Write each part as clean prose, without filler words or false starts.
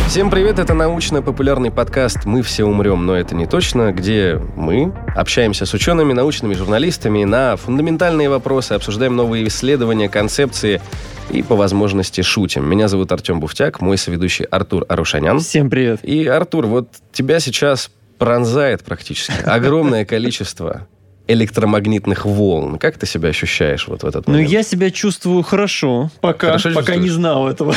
Всем привет, это научно-популярный подкаст «Мы все умрем, но это не точно», где мы общаемся с учеными, научными журналистами на фундаментальные вопросы, обсуждаем новые исследования, концепции и, по возможности, шутим. Меня зовут Артем Буфтяк, мой соведущий Артур Арушанян. Всем привет. И, Артур, вот тебя сейчас пронзает практически огромное количество электромагнитных волн. Как ты себя ощущаешь вот в этот момент? Ну, я себя чувствую хорошо, пока не знал этого.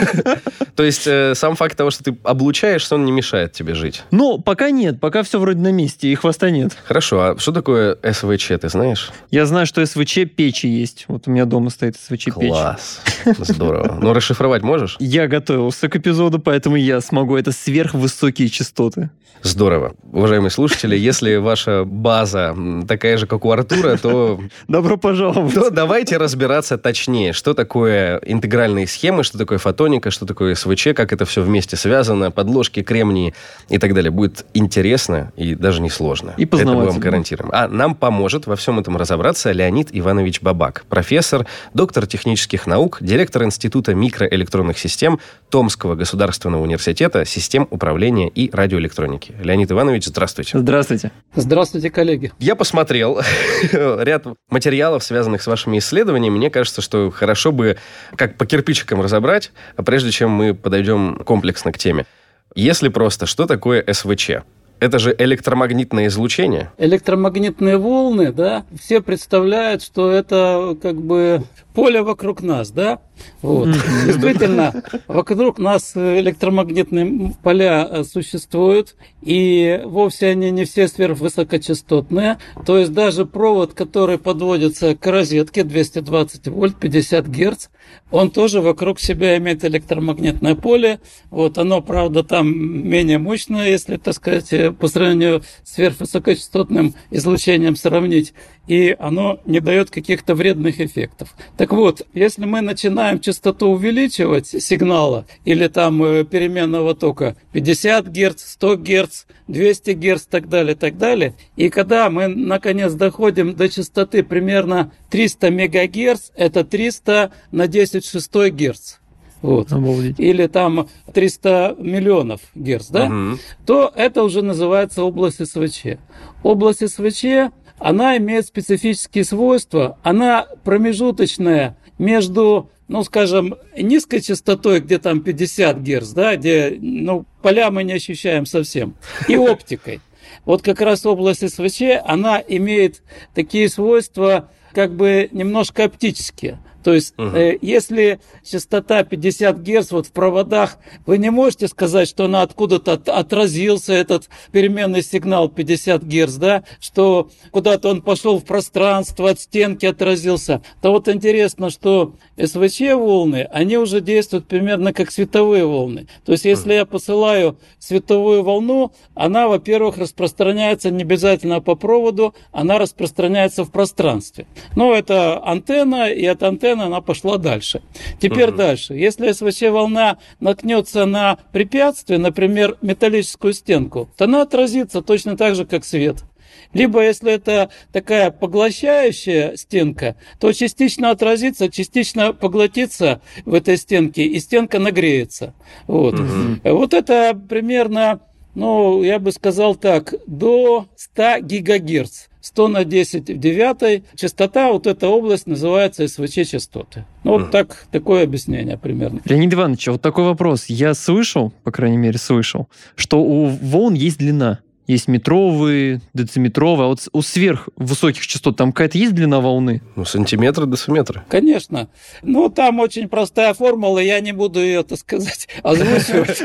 То есть сам факт того, что ты облучаешься, он не мешает тебе жить? Ну, пока нет, пока все вроде на месте, и хвоста нет. Хорошо, а что такое СВЧ, ты знаешь? Я знаю, что СВЧ печи есть. Вот у меня дома стоит СВЧ печь. Класс, здорово. Ну, расшифровать можешь? Я готовился к эпизоду, поэтому я смогу. Это сверхвысокие частоты. Здорово. Уважаемые слушатели, если ваша база такая же, как у Артура, то... Добро пожаловать. То давайте разбираться точнее, что такое интегральные схемы, что такое фотоника, что такое СВЧ, как это все вместе связано, подложки, кремнии и так далее. Будет интересно и даже не сложно. И познавательно. Это мы вам гарантируем. А нам поможет во всем этом разобраться Леонид Иванович Бабак, профессор, доктор технических наук, директор Института микроэлектронных систем Томского государственного университета систем управления и радиоэлектроники. Леонид Иванович, здравствуйте. Здравствуйте. Здравствуйте, коллеги. Я посмотрел ряд материалов, связанных с вашими исследованиями. Мне кажется, что хорошо бы как по кирпичикам разобрать, прежде чем мы подойдем комплексно к теме. Если просто, что такое СВЧ? Это же электромагнитное излучение? Электромагнитные волны, да, все представляют, что это как бы поле вокруг нас, да? Вот. Действительно, вокруг нас электромагнитные поля существуют, и вовсе они не все сверхвысокочастотные. То есть даже провод, который подводится к розетке 220 вольт, 50 герц, он тоже вокруг себя имеет электромагнитное поле. Вот оно, правда, там менее мощное, если, так сказать, по сравнению с сверхвысокочастотным излучением сравнить, и оно не дает каких-то вредных эффектов. Так вот, если мы начинаем частоту увеличивать сигнала или там переменного тока 50 Гц, 100 Гц, 200 Гц и так далее, и когда мы наконец доходим до частоты примерно 300 МГц, это 300 на 10 в 6 Гц. Вот. Или там 300 миллионов герц, да? То это уже называется область СВЧ. Область СВЧ, она имеет специфические свойства, она промежуточная между, ну, скажем, низкой частотой, где там 50 Гц, да, где, ну, поля мы не ощущаем совсем, и оптикой. Вот как раз область СВЧ, она имеет такие свойства, как бы немножко оптические. То есть, если частота 50 Гц вот в проводах, вы не можете сказать, что она откуда-то отразился, этот переменный сигнал 50 Гц, да, что куда-то он пошел в пространство, от стенки отразился. То вот интересно, что СВЧ-волны, они уже действуют примерно как световые волны. То есть, если я посылаю световую волну, она, во-первых, распространяется не обязательно по проводу, она распространяется в пространстве. Но это антенна, и от антенны она пошла дальше. Теперь дальше. Если СВЧ-волна наткнется на препятствие, например, металлическую стенку, то она отразится точно так же, как свет. Либо, если это такая поглощающая стенка, то частично отразится, частично поглотится в этой стенке, и стенка нагреется. Вот, вот это примерно, ну, я бы сказал так, до 100 гигагерц. 100 на 10 в 9 частота, вот эта область называется СВЧ-частоты. Ну, вот такое объяснение примерно. Леонид Иванович, вот такой вопрос. Я слышал, по крайней мере слышал, что у волн есть длина. Есть метровые, дециметровые, а вот у сверхвысоких частот там какая-то есть длина волны? Ну, сантиметры, десиметры. Конечно. Ну, там очень простая формула, я не буду ее, так сказать, озвучивать.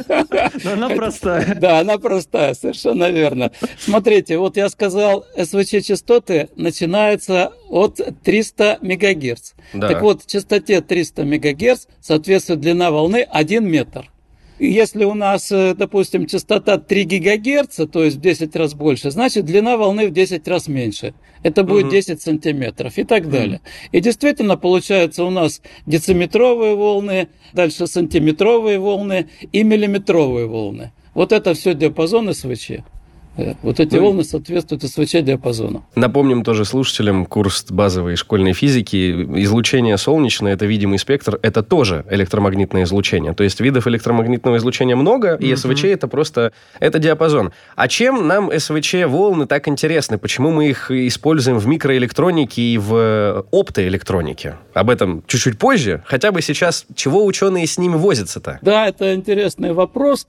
Но она простая. Да, она простая, совершенно верно. Смотрите, вот я сказал, СВЧ-частоты начинаются от 300 МГц. Так вот, частоте 300 МГц соответствует длина волны 1 метр. Если у нас, допустим, частота 3 ГГц, то есть в 10 раз больше, значит, длина волны в 10 раз меньше. Это будет 10 сантиметров и так далее. И действительно, получается у нас дециметровые волны, дальше сантиметровые волны и миллиметровые волны. Вот это все диапазон СВЧ. Вот эти волны соответствуют СВЧ-диапазону. Напомним тоже слушателям курс базовой школьной физики. Излучение солнечное, это видимый спектр, это тоже электромагнитное излучение. То есть видов электромагнитного излучения много, и СВЧ это просто это диапазон. А чем нам СВЧ-волны так интересны? Почему мы их используем в микроэлектронике и в оптоэлектронике? Об этом чуть-чуть позже. Хотя бы сейчас, чего ученые с ними возятся-то? Да, это интересный вопрос.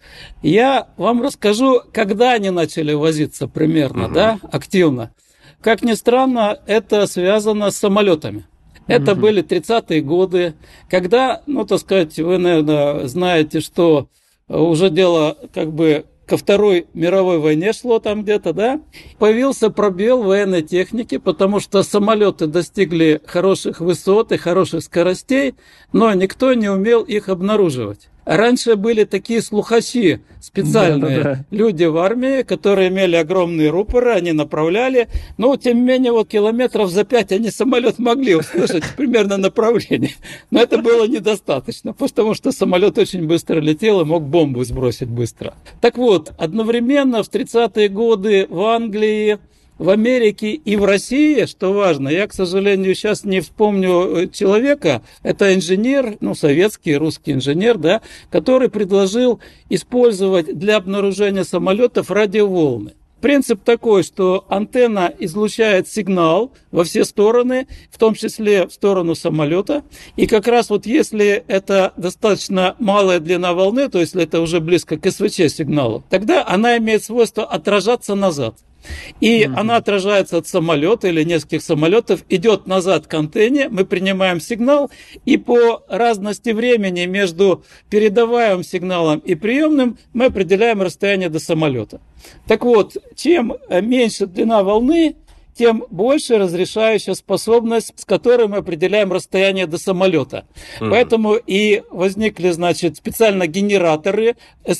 Я вам расскажу, когда они начали возиться примерно, да, активно. Как ни странно, это связано с самолетами. Это были 30-е годы, когда, ну, так сказать, вы, наверное, знаете, что уже дело как бы ко Второй мировой войне шло там где-то, да, появился пробел в военной технике, потому что самолеты достигли хороших высот и хороших скоростей, но никто не умел их обнаруживать. Раньше были такие слухачи, специальные люди в армии, которые имели огромные рупоры, они направляли, но тем не менее вот километров за 5 они самолет могли услышать примерно направление. Но это было недостаточно, потому что самолет очень быстро летел и мог бомбу сбросить быстро. Так вот, одновременно в 30-е годы в Англии, в Америке и в России, что важно, я, к сожалению, сейчас не вспомню человека, это инженер, ну, советский, русский инженер, да, который предложил использовать для обнаружения самолетов радиоволны. Принцип такой, что антенна излучает сигнал во все стороны, в том числе в сторону самолета. И как раз вот если это достаточно малая длина волны, то есть если это уже близко к СВЧ-сигналу, тогда она имеет свойство отражаться назад. И она отражается от самолета или нескольких самолетов, идет назад к антенне, мы принимаем сигнал, и по разности времени между передаваемым сигналом и приемным мы определяем расстояние до самолета. Так вот, чем меньше длина волны, тем больше разрешающая способность, с которой мы определяем расстояние до самолета. Поэтому и возникли, значит, специально генераторы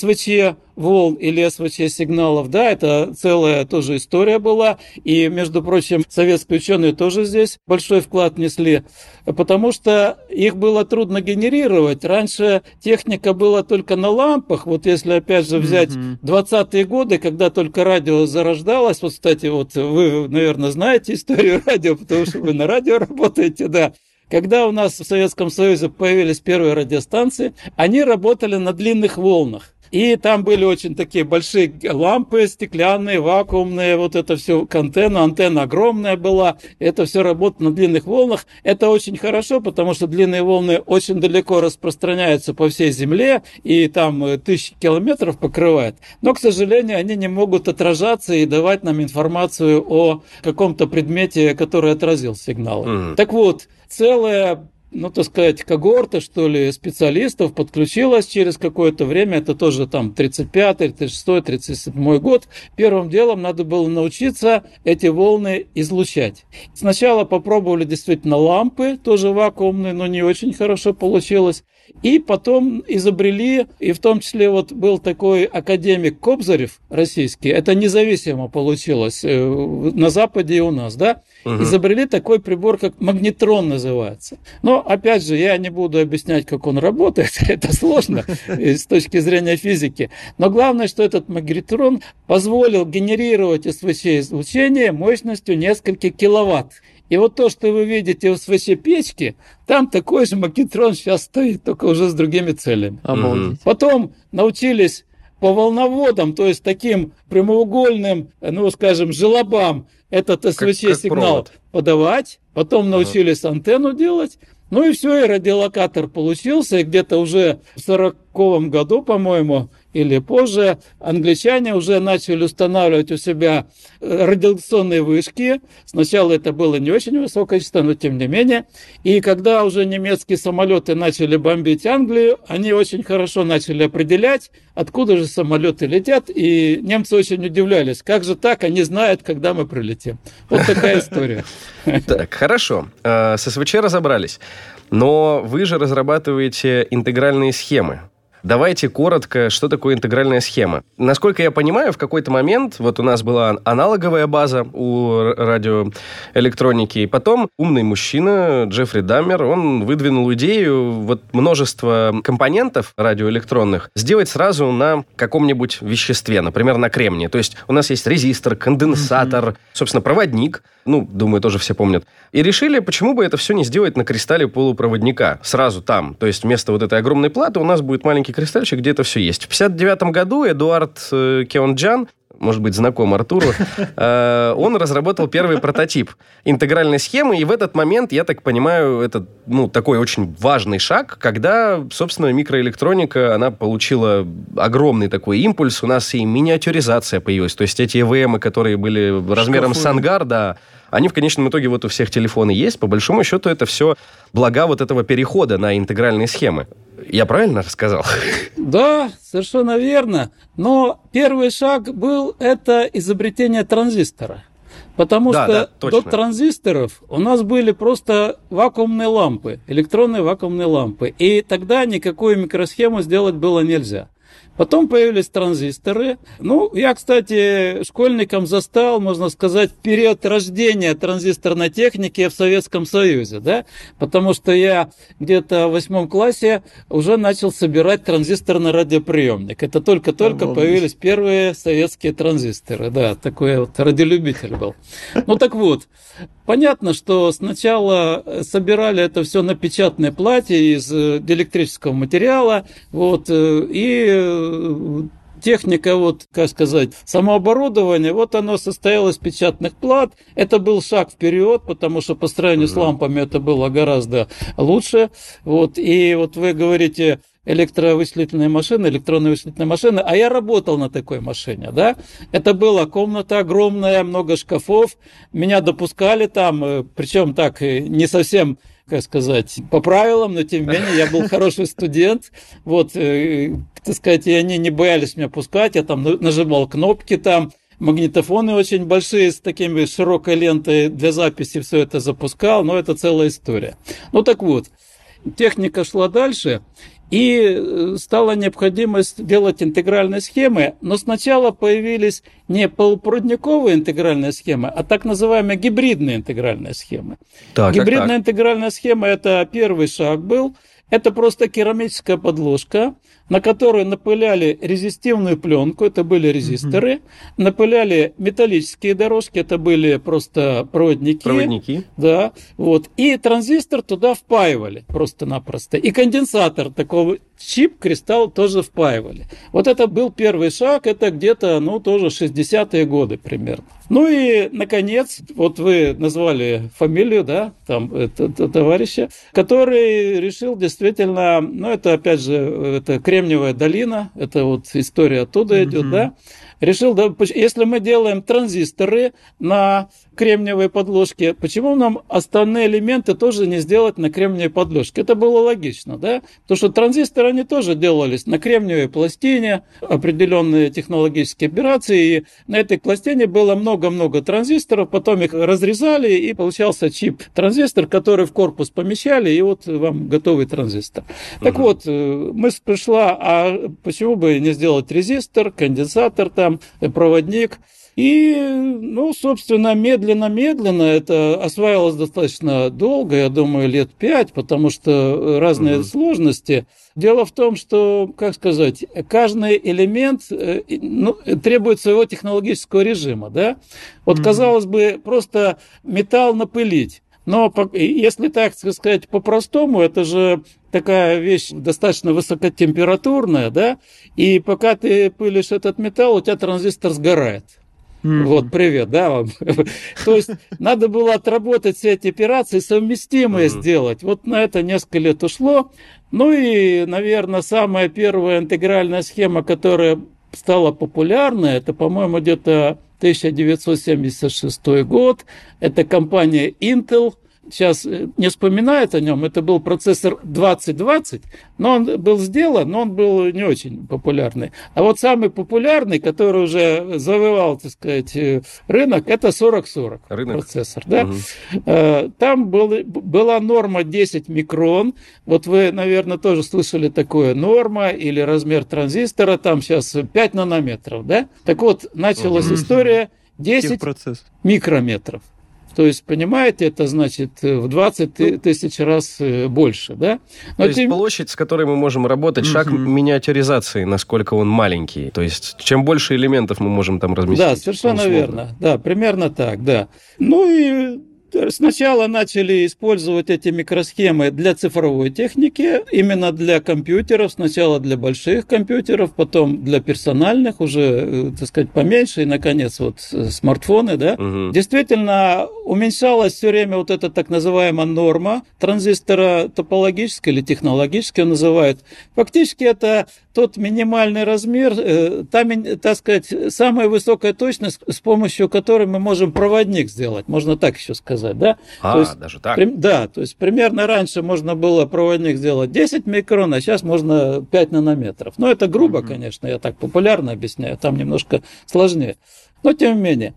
СВЧ-волн или СВЧ-сигналов. Да, это целая тоже история была. И, между прочим, советские ученые тоже здесь большой вклад внесли, потому что их было трудно генерировать. Раньше техника была только на лампах. Вот если, опять же, взять 20-е годы, когда только радио зарождалось, вот, кстати, вот вы, наверное, знаете историю радио, потому что вы на радио работаете, да. Когда у нас в Советском Союзе появились первые радиостанции, они работали на длинных волнах. И там были очень такие большие лампы стеклянные, вакуумные, вот это все к антенна огромная была, это все работало на длинных волнах. Это очень хорошо, потому что длинные волны очень далеко распространяются по всей Земле, и там тысячи километров покрывают. Но, к сожалению, они не могут отражаться и давать нам информацию о каком-то предмете, который отразил сигнал. Так вот, целая, ну, так сказать, когорта, что ли, специалистов подключилась через какое-то время, это тоже там 35-й, 36-й, 37-й год. Первым делом надо было научиться эти волны излучать. Сначала попробовали действительно лампы, тоже вакуумные, но не очень хорошо получилось. И потом изобрели, и в том числе вот был такой академик Кобзарев российский, это независимо получилось на Западе и у нас, да, изобрели такой прибор, как магнетрон называется. Но, опять же, я не буду объяснять, как он работает, это сложно с точки зрения физики. Но главное, что этот магнетрон позволил генерировать СВЧ-излучение мощностью нескольких киловатт. И вот то, что вы видите в СВЧ-печке, там такой же магнетрон сейчас стоит, только уже с другими целями. Потом научились по волноводам, то есть таким прямоугольным, ну, скажем, желобам, этот СВЧ-сигнал подавать. Потом научились антенну делать. Ну и все, и радиолокатор получился, и где-то уже в 40-м году, по-моему, или позже, англичане уже начали устанавливать у себя радиолокационные вышки. Сначала это было не очень высокое частота, но тем не менее. И когда уже немецкие самолеты начали бомбить Англию, они очень хорошо начали определять, откуда же самолеты летят, и немцы очень удивлялись, как же так, они знают, когда мы прилетим. Вот такая история. Так, хорошо. С СВЧ разобрались. Но вы же разрабатываете интегральные схемы. Давайте коротко, что такое интегральная схема. Насколько я понимаю, в какой-то момент вот у нас была аналоговая база у радиоэлектроники, и потом умный мужчина Джеффри Даммер, он выдвинул идею вот множество компонентов радиоэлектронных сделать сразу на каком-нибудь веществе, например, на кремнии. То есть у нас есть резистор, конденсатор, собственно, проводник, думаю, тоже все помнят. И решили, почему бы это все не сделать на кристалле полупроводника, сразу там. То есть вместо вот этой огромной платы у нас будет маленький кристальчик, где это все есть. В 1959 году Эдуард Кеонджан, может быть, знаком Артуру, он разработал первый прототип интегральной схемы, и в этот момент, я так понимаю, это такой очень важный шаг, когда, собственно, микроэлектроника, она получила огромный такой импульс, у нас и миниатюризация появилась, то есть эти ЭВМы, которые были размером с ангар, да, они в конечном итоге вот у всех телефоны есть, по большому счету это все блага вот этого перехода на интегральные схемы. Я правильно рассказал? Да, совершенно верно. Но первый шаг был это изобретение транзистора. Потому что до транзисторов у нас были просто вакуумные лампы, электронные вакуумные лампы. И тогда никакую микросхему сделать было нельзя. Потом появились транзисторы. Я, кстати, школьником застал, можно сказать, период рождения транзисторной техники в Советском Союзе, да? Потому что я где-то в 8 классе уже начал собирать транзисторный радиоприемник. Это только-только появились первые советские транзисторы, да, такой вот радиолюбитель был. Так вот, понятно, что сначала собирали это все на печатной плате из диэлектрического материала, и техника, самооборудование, оно состояло из печатных плат. Это был шаг вперед, потому что по сравнению с лампами это было гораздо лучше. И вы говорите электронные вычислительные машины, а я работал на такой машине, да. Это была комната огромная, много шкафов, меня допускали там, причем так не совсем, по правилам, но тем не менее я был хороший студент, и они не боялись меня пускать, я там нажимал кнопки там, магнитофоны очень большие с такими широкой лентой для записи, все это запускал, но это целая история. Техника шла дальше, и стала необходимость делать интегральные схемы, но сначала появились не полупроводниковые интегральные схемы, а так называемые гибридные интегральные схемы. Гибридная интегральная схема – это первый шаг был. Это просто керамическая подложка, на которую напыляли резистивную пленку, это были резисторы, напыляли металлические дорожки, это были просто проводники. Да, и транзистор туда впаивали просто-напросто. И конденсатор, такого чип, кристалл тоже впаивали. Это был первый шаг, это где-то, тоже 60-е годы примерно. И, наконец, вы назвали фамилию, да, товарища, который решил действительно, это опять же, это Кремниевая долина, это история оттуда идет, да, решил, если мы делаем транзисторы на кремниевой подложке, почему нам остальные элементы тоже не сделать на кремниевой подложке? Это было логично, да? Потому что транзисторы, они тоже делались на кремниевой пластине, определенные технологические операции, и на этой пластине было много-много транзисторов, потом их разрезали, и получался чип-транзистор, который в корпус помещали, и вам готовый транзистор. Так мысль пришла, а почему бы не сделать резистор, конденсатор там, проводник? И, собственно, медленно-медленно это осваивалось достаточно долго, я думаю, лет 5, потому что разные сложности. Дело в том, что, каждый элемент требует своего технологического режима, да? Казалось бы, просто металл напылить. Но если так сказать по-простому, это же такая вещь достаточно высокотемпературная, да? И пока ты пылишь этот металл, у тебя транзистор сгорает. Привет, да, вам. То есть надо было отработать все эти операции, совместимые сделать. На это несколько лет ушло. И, наверное, самая первая интегральная схема, которая стала популярной, это, по-моему, где-то 1976 год. Это компания Intel сейчас не вспоминают о нем, это был процессор 2020, но он был сделан, но он был не очень популярный. А вот самый популярный, который уже завоевал, так сказать, рынок, это 4040 процессор. Да? Там была норма 10 микрон. Вот вы, наверное, тоже слышали такое, норма или размер транзистора, там сейчас 5 нанометров. Да? Так вот, началась история 10 микрометров. То есть, понимаете, это значит в 20 тысяч раз больше, да? Но то есть площадь, с которой мы можем работать, шаг миниатюризации, насколько он маленький. То есть, чем больше элементов мы можем там разместить. Да, совершенно верно. Да, примерно так, да. Ну и сначала начали использовать эти микросхемы для цифровой техники, именно для компьютеров, сначала для больших компьютеров, потом для персональных, уже, так сказать, поменьше, и, наконец, вот смартфоны, да. Действительно, уменьшалась все время вот эта так называемая норма транзистора топологическая или технологическая называют. Фактически это тот минимальный размер, так сказать, самая высокая точность, с помощью которой мы можем проводник сделать, можно так еще сказать. Да? То есть, даже так? Да, то есть примерно раньше можно было проводник сделать 10 микрон, а сейчас можно 5 нанометров. Но это грубо, конечно, я так популярно объясняю, там немножко сложнее. Но тем не менее.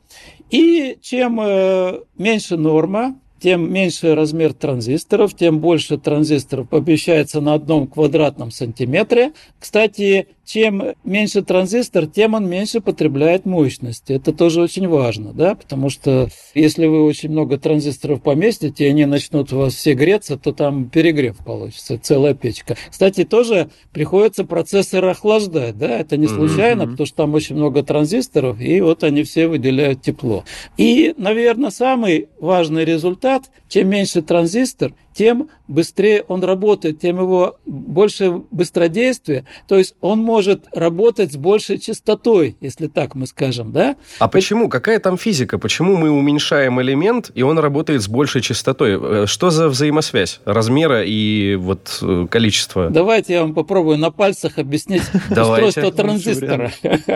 И чем меньше норма, тем меньше размер транзисторов, тем больше транзисторов помещается на 1 квадратном сантиметре. Кстати, чем меньше транзистор, тем он меньше потребляет мощности. Это тоже очень важно, да, потому что если вы очень много транзисторов поместите, и они начнут у вас все греться, то там перегрев получится, целая печка. Кстати, тоже приходится процессор охлаждать, да, это не случайно, потому что там очень много транзисторов, и вот они все выделяют тепло. И, наверное, самый важный результат, чем меньше транзистор, тем быстрее он работает, тем его больше быстродействия, то есть он может работать с большей частотой, если так мы скажем, да? А почему? Какая там физика? Почему мы уменьшаем элемент, и он работает с большей частотой? Что за взаимосвязь размера и вот количества? Давайте я вам попробую на пальцах объяснить устройство транзистора.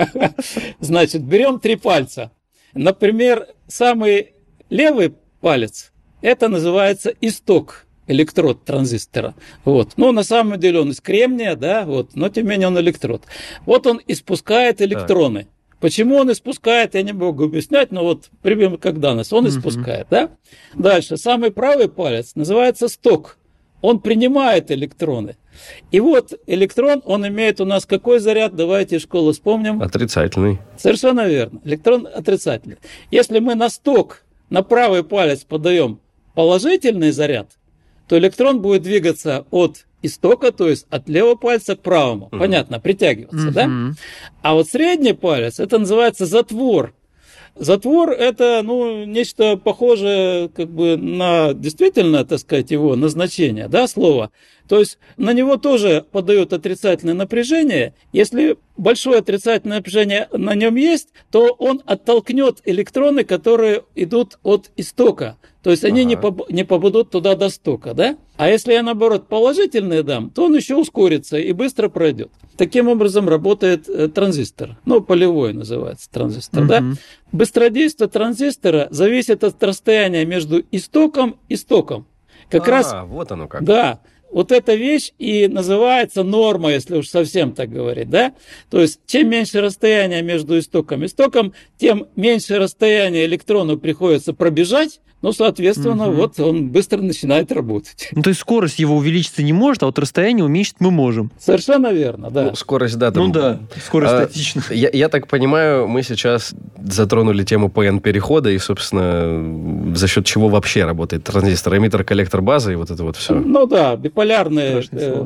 Значит, берем 3 пальца. Например, самый левый палец, это называется исток, электрод транзистора. Вот. Ну, на самом деле он из кремния, да, вот, но тем не менее он электрод. Вот он испускает электроны. Так. Почему он испускает, я не могу объяснять, но вот примерно как данность, он испускает, да. Дальше, самый правый палец называется сток. Он принимает электроны. И вот электрон, он имеет у нас какой заряд? Давайте из школы вспомним. Отрицательный. Совершенно верно. Электрон отрицательный. Если мы на сток, на правый палец подаем положительный заряд, то электрон будет двигаться от истока, то есть от левого пальца к правому. Понятно, притягиваться, да? А вот средний палец, это называется затвор. Затвор – это, нечто похожее как бы на действительно, так сказать, его назначение, да, слово. То есть на него тоже подают отрицательное напряжение. Если большое отрицательное напряжение на нем есть, то он оттолкнет электроны, которые идут от истока. То есть они не попадут туда до стока, да? А если я, наоборот, положительный дам, то он еще ускорится и быстро пройдет. Таким образом работает транзистор. Полевой называется транзистор, да? Быстродействие транзистора зависит от расстояния между истоком и стоком. Как раз, вот оно как. Да. Вот эта вещь и называется норма, если уж совсем так говорить, да? То есть, чем меньше расстояние между истоком и стоком, тем меньше расстояние электрону приходится пробежать, соответственно, вот он быстро начинает работать. То есть, скорость его увеличиться не может, а вот расстояние уменьшить мы можем. Совершенно верно, да. Скорость, да. Там... скорость статична. Я так понимаю, мы сейчас затронули тему ПН-перехода и, собственно, за счет чего вообще работает транзистор, эмиттер, коллектор, база и вот это вот все. Биполярный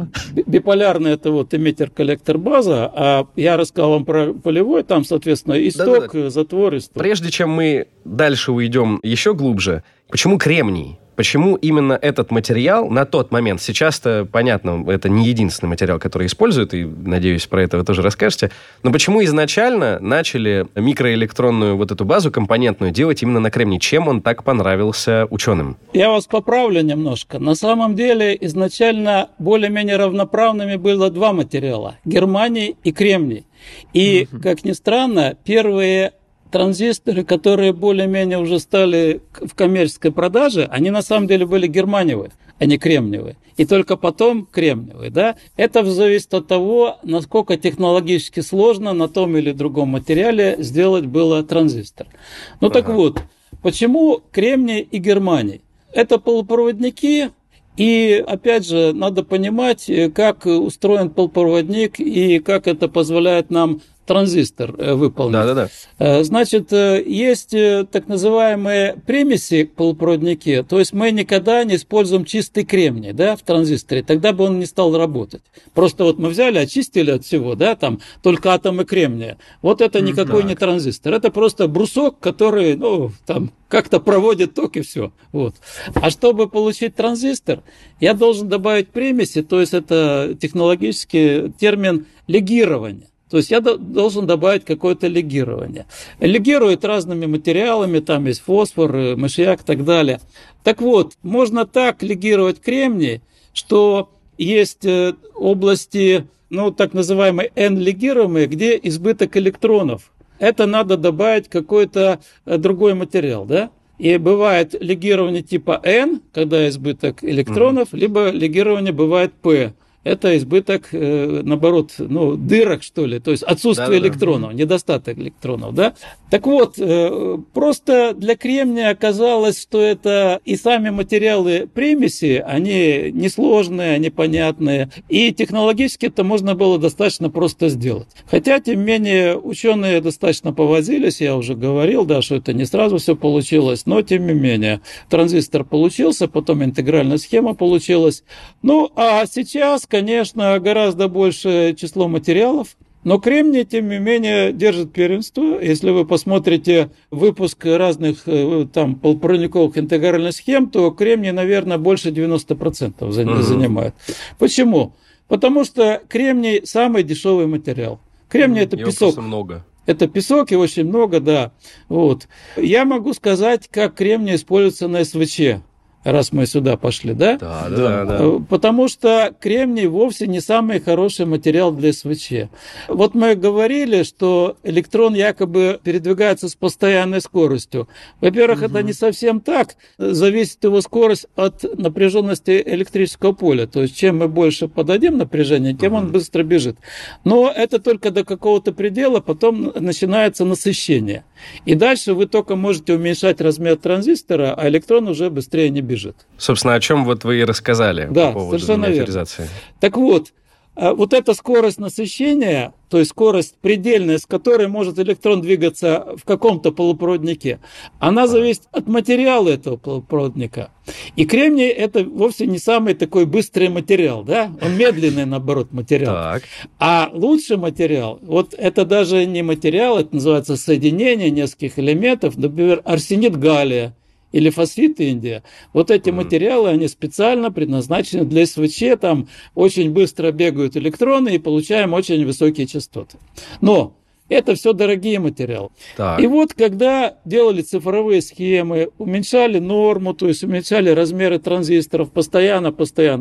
это вот эмиттер, коллектор, база, а я рассказал вам про полевой, там, соответственно, исток, затвор, исток. Прежде чем мы дальше уйдем еще глубже, почему кремний? Почему именно этот материал на тот момент, сейчас-то, понятно, это не единственный материал, который используют, и, надеюсь, про это вы тоже расскажете, но почему изначально начали микроэлектронную вот эту базу компонентную делать именно на кремнии? Чем он так понравился ученым? Я вас поправлю немножко. На самом деле, изначально более-менее равноправными было 2 материала – германий и кремний. И, как ни странно, первые транзисторы, которые более-менее уже стали в коммерческой продаже, они на самом деле были германиевые, а не кремниевые. И только потом кремниевые. Да? Это зависит от того, насколько технологически сложно на том или другом материале сделать было транзистор. Ну так вот, почему кремний и германий? Это полупроводники. И, опять же, надо понимать, как устроен полупроводник и как это позволяет нам транзистор выполнить. Да. Значит, есть так называемые примеси в полупроводнике, то есть мы никогда не используем чистый кремний, да, в транзисторе, тогда бы он не стал работать. Просто вот мы взяли, очистили от всего, да, там только атомы кремния. Вот это никакой не транзистор, это просто брусок, который, ну, там как-то проводит ток и все. Вот. А чтобы получить транзистор, я должен добавить примеси, то есть это технологический термин легирования. То есть я должен добавить какое-то легирование. Легирует разными материалами, там есть фосфор, мышьяк и так далее. Так вот, можно так легировать кремний, что есть области, ну, так называемые N-легируемые, где избыток электронов. Это надо добавить какой-то другой материал, да? И бывает легирование типа N, когда избыток электронов, либо легирование бывает P. Это избыток, наоборот, ну, дырок, что ли, то есть отсутствие электронов, недостаток электронов, да. Так вот, просто для кремния оказалось, что это и сами материалы примеси, они несложные, они понятные, и технологически это можно было достаточно просто сделать. Хотя, тем не менее, ученые достаточно повозились, я уже говорил, да, что это не сразу все получилось, но, тем не менее, транзистор получился, потом интегральная схема получилась. Ну, а сейчас, конечно, гораздо большее число материалов, но кремний, тем не менее, держит первенство. Если вы посмотрите выпуск разных там полупроводниковых интегральных схем, то кремний, наверное, больше 90% занимает. Почему? Потому что кремний самый дешевый материал. Кремний – это песок. Много. Это песок, и очень много, да. Вот. Я могу сказать, как кремний используется на СВЧ. Раз мы сюда пошли, да? Да. Потому что кремний вовсе не самый хороший материал для СВЧ. Вот мы говорили, что электрон якобы передвигается с постоянной скоростью. Во-первых, это не совсем так. Зависит его скорость от напряженности электрического поля. То есть, чем мы больше подадим напряжение, тем он быстро бежит. Но это только до какого-то предела, потом начинается насыщение. И дальше вы только можете уменьшать размер транзистора, а электрон уже быстрее не бежит. Собственно, о чем вот вы и рассказали по поводу миниатюризации. Так вот, вот эта скорость насыщения, то есть скорость предельная, с которой может электрон двигаться в каком-то полупроводнике, она зависит от материала этого полупроводника. И кремний – это вовсе не самый такой быстрый материал, да? Он медленный, наоборот, материал. Так. А лучший материал, вот это даже не материал, это называется соединение нескольких элементов, например, арсенид галлия или фосфит индия. Вот эти материалы, они специально предназначены для СВЧ, там очень быстро бегают электроны и получаем очень высокие частоты. Но это все дорогие материалы. Так. И вот когда делали цифровые схемы, уменьшали норму, то есть уменьшали размеры транзисторов постоянно,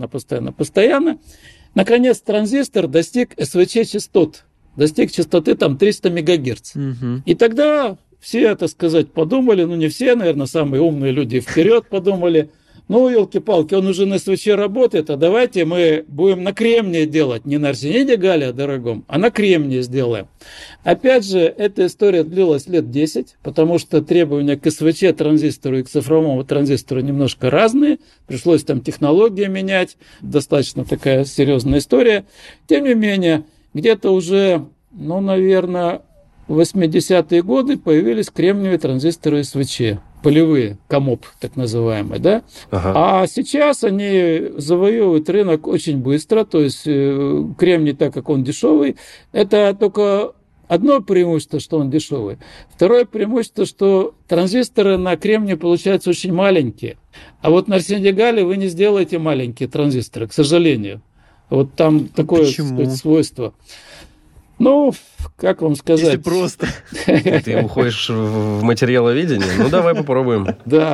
наконец транзистор достиг СВЧ-частот, достиг частоты там 300 МГц. И тогда все, так сказать, подумали, ну не все, наверное, самые умные люди вперед подумали, ну, елки-палки, он уже на СВЧ работает, а давайте мы будем на кремнии делать, не на арсениде галлия дорогом, а на кремнии сделаем. Опять же, эта история длилась лет 10, потому что требования к СВЧ транзистору и к цифровому транзистору немножко разные, пришлось там технологии менять, достаточно такая серьезная история. Тем не менее, где-то уже, ну, наверное, в 80-е годы появились кремниевые транзисторы СВЧ, полевые, КАМОП так называемые, да? А сейчас они завоевывают рынок очень быстро, то есть кремний, так как он дешевый, это только одно преимущество, что он дешевый. Второе преимущество, что транзисторы на кремнии получаются очень маленькие. А вот на арсениде галлия вы не сделаете маленькие транзисторы, к сожалению. Вот там такое, так сказать, свойство. Ну, как вам сказать? Если просто. Ты уходишь в материаловедение? Ну, давай попробуем. Да.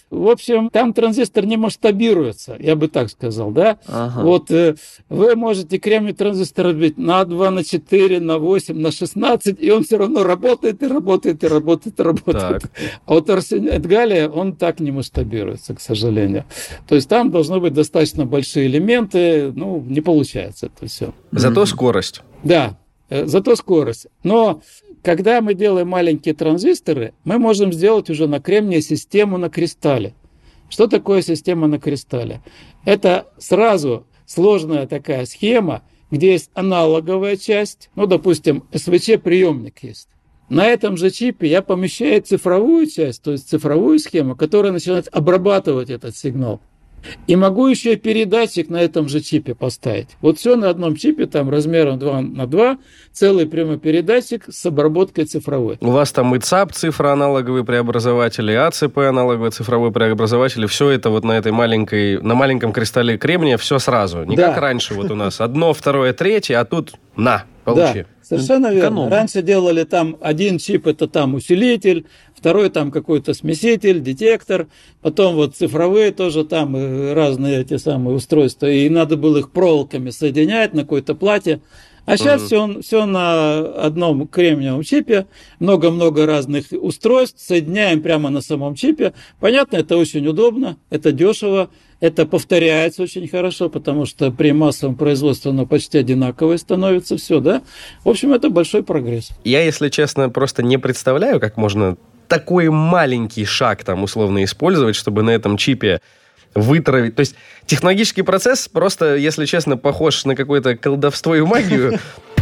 В общем, там транзистор не масштабируется, я бы так сказал, да? Ага. Вот вы можете кремний транзистор разбить на 2, на 4, на 8, на 16, и он все равно работает, и работает, и работает, и работает. Так. А вот арсенид галлия, он так не масштабируется, к сожалению. То есть там должны быть достаточно большие элементы, ну, не получается это все. Зато скорость. Да, зато скорость. Но когда мы делаем маленькие транзисторы, мы можем сделать уже на кремнии систему на кристалле. Что такое система на кристалле? Это сразу сложная такая схема, где есть аналоговая часть, ну, допустим, СВЧ-приемник есть. На этом же чипе я помещаю цифровую часть, то есть цифровую схему, которая начинает обрабатывать этот сигнал. И могу еще и передатчик на этом же чипе поставить. Вот все на одном чипе, там размером 2х2, целый прямой передатчик с обработкой цифровой. У вас там и ЦАП, цифроаналоговый преобразователь, и АЦП, аналоговый цифровой преобразователь, все это вот на маленьком кристалле кремния, все сразу. Не как раньше, вот у нас одно, второе, третье, а тут на, получи. Да, совершенно верно. Экономно. Раньше делали там один чип, это там усилитель, второй там какой-то смеситель, детектор, потом вот цифровые тоже там разные эти самые устройства, и надо было их проволоками соединять на какой-то плате. А сейчас все на одном кремниевом чипе, много-много разных устройств, соединяем прямо на самом чипе. Понятно, это очень удобно, это дешево, это повторяется очень хорошо, потому что при массовом производстве оно почти одинаковое становится, все, да? В общем, это большой прогресс. Я, если честно, просто не представляю, как можно такой маленький шаг там условно использовать, чтобы на этом чипе вытравить. То есть технологический процесс просто, если честно, похож на какое-то колдовство и магию.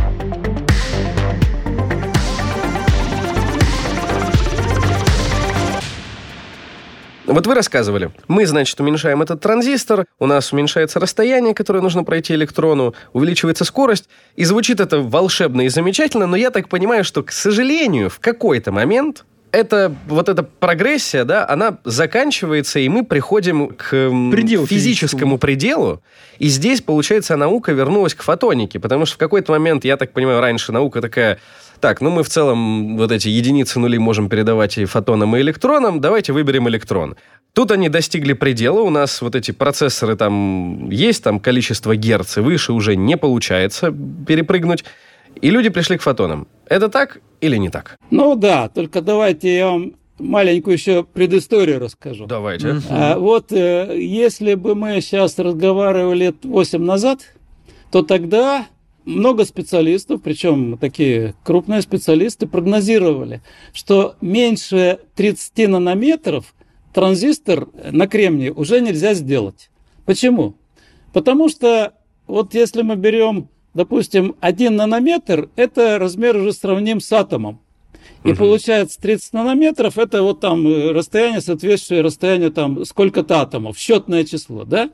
Вот вы рассказывали. Мы, значит, уменьшаем этот транзистор, у нас уменьшается расстояние, которое нужно пройти электрону, увеличивается скорость, и звучит это волшебно и замечательно, но я так понимаю, что, к сожалению, в какой-то момент эта прогрессия, да, она заканчивается, и мы приходим к физическому пределу. И здесь, получается, наука вернулась к фотонике, потому что в какой-то момент, я так понимаю, раньше наука такая: так, ну мы в целом вот эти единицы, нули можем передавать и фотонам, и электронам, давайте выберем электрон. Тут они достигли предела, у нас вот эти процессоры там есть, там количество герц, и выше уже не получается перепрыгнуть. И люди пришли к фотонам. Это так или не так? Ну да, только давайте я вам маленькую еще предысторию расскажу. Давайте. Вот если бы мы сейчас разговаривали лет 8 назад, то тогда много специалистов, причем такие крупные специалисты, прогнозировали, что меньше 30 нанометров транзистор на кремнии уже нельзя сделать. Почему? Потому что вот если мы берем, допустим, 1 нанометр, это размер уже сравним с атомом. И получается 30 нанометров, это вот там расстояние, соответствующее расстоянию там сколько-то атомов, счетное число, да?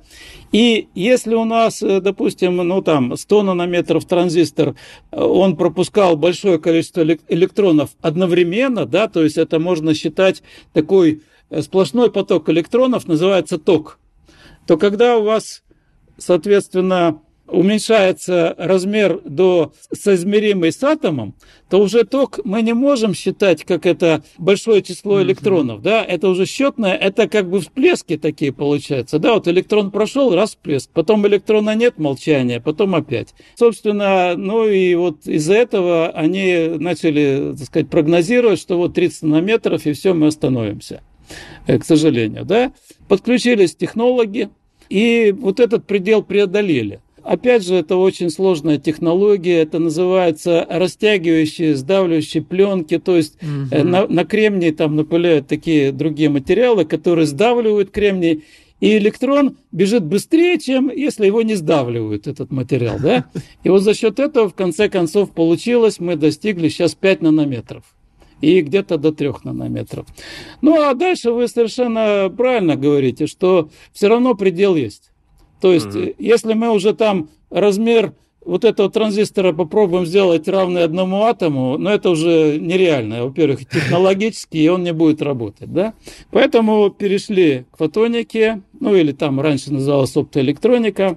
И если у нас, допустим, ну там 100 нанометров транзистор, он пропускал большое количество электронов одновременно, да, то есть это можно считать такой сплошной поток электронов, называется ток, то когда у вас, соответственно, уменьшается размер до соизмеримый с атомом, то уже ток мы не можем считать, как это большое число электронов, да, это уже счетное, это как бы всплески такие получаются, да, вот электрон прошел, раз всплеск, потом электрона нет, молчание, потом опять. Собственно, ну и вот из-за этого они начали, так сказать, прогнозировать, что вот 30 нанометров и все, мы остановимся, к сожалению, да. Подключились технологи и вот этот предел преодолели. Опять же, это очень сложная технология, это называется растягивающие, сдавливающие пленки, то есть на кремний там напыляют такие другие материалы, которые сдавливают кремний, и электрон бежит быстрее, чем если его не сдавливают, этот материал, да? И вот за счет этого, в конце концов, получилось, мы достигли сейчас 5 нанометров. И где-то до 3 нанометров. Ну, а дальше вы совершенно правильно говорите, что все равно предел есть. То есть, если мы уже там размер вот этого транзистора попробуем сделать равный одному атому, но это уже нереально. Во-первых, технологически, и он не будет работать, да? Поэтому перешли к фотонике, ну, или там раньше называлась оптоэлектроника.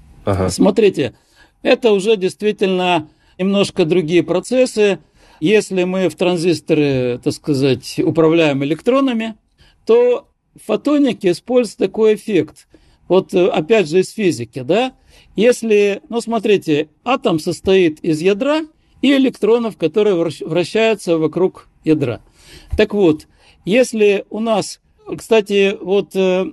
Смотрите, это уже действительно немножко другие процессы. Если мы в транзисторы, так сказать, управляем электронами, то в фотонике используется такой эффект. Вот опять же из физики, да? Если, ну смотрите, атом состоит из ядра и электронов, которые вращаются вокруг ядра. Так вот, если у нас, кстати, вот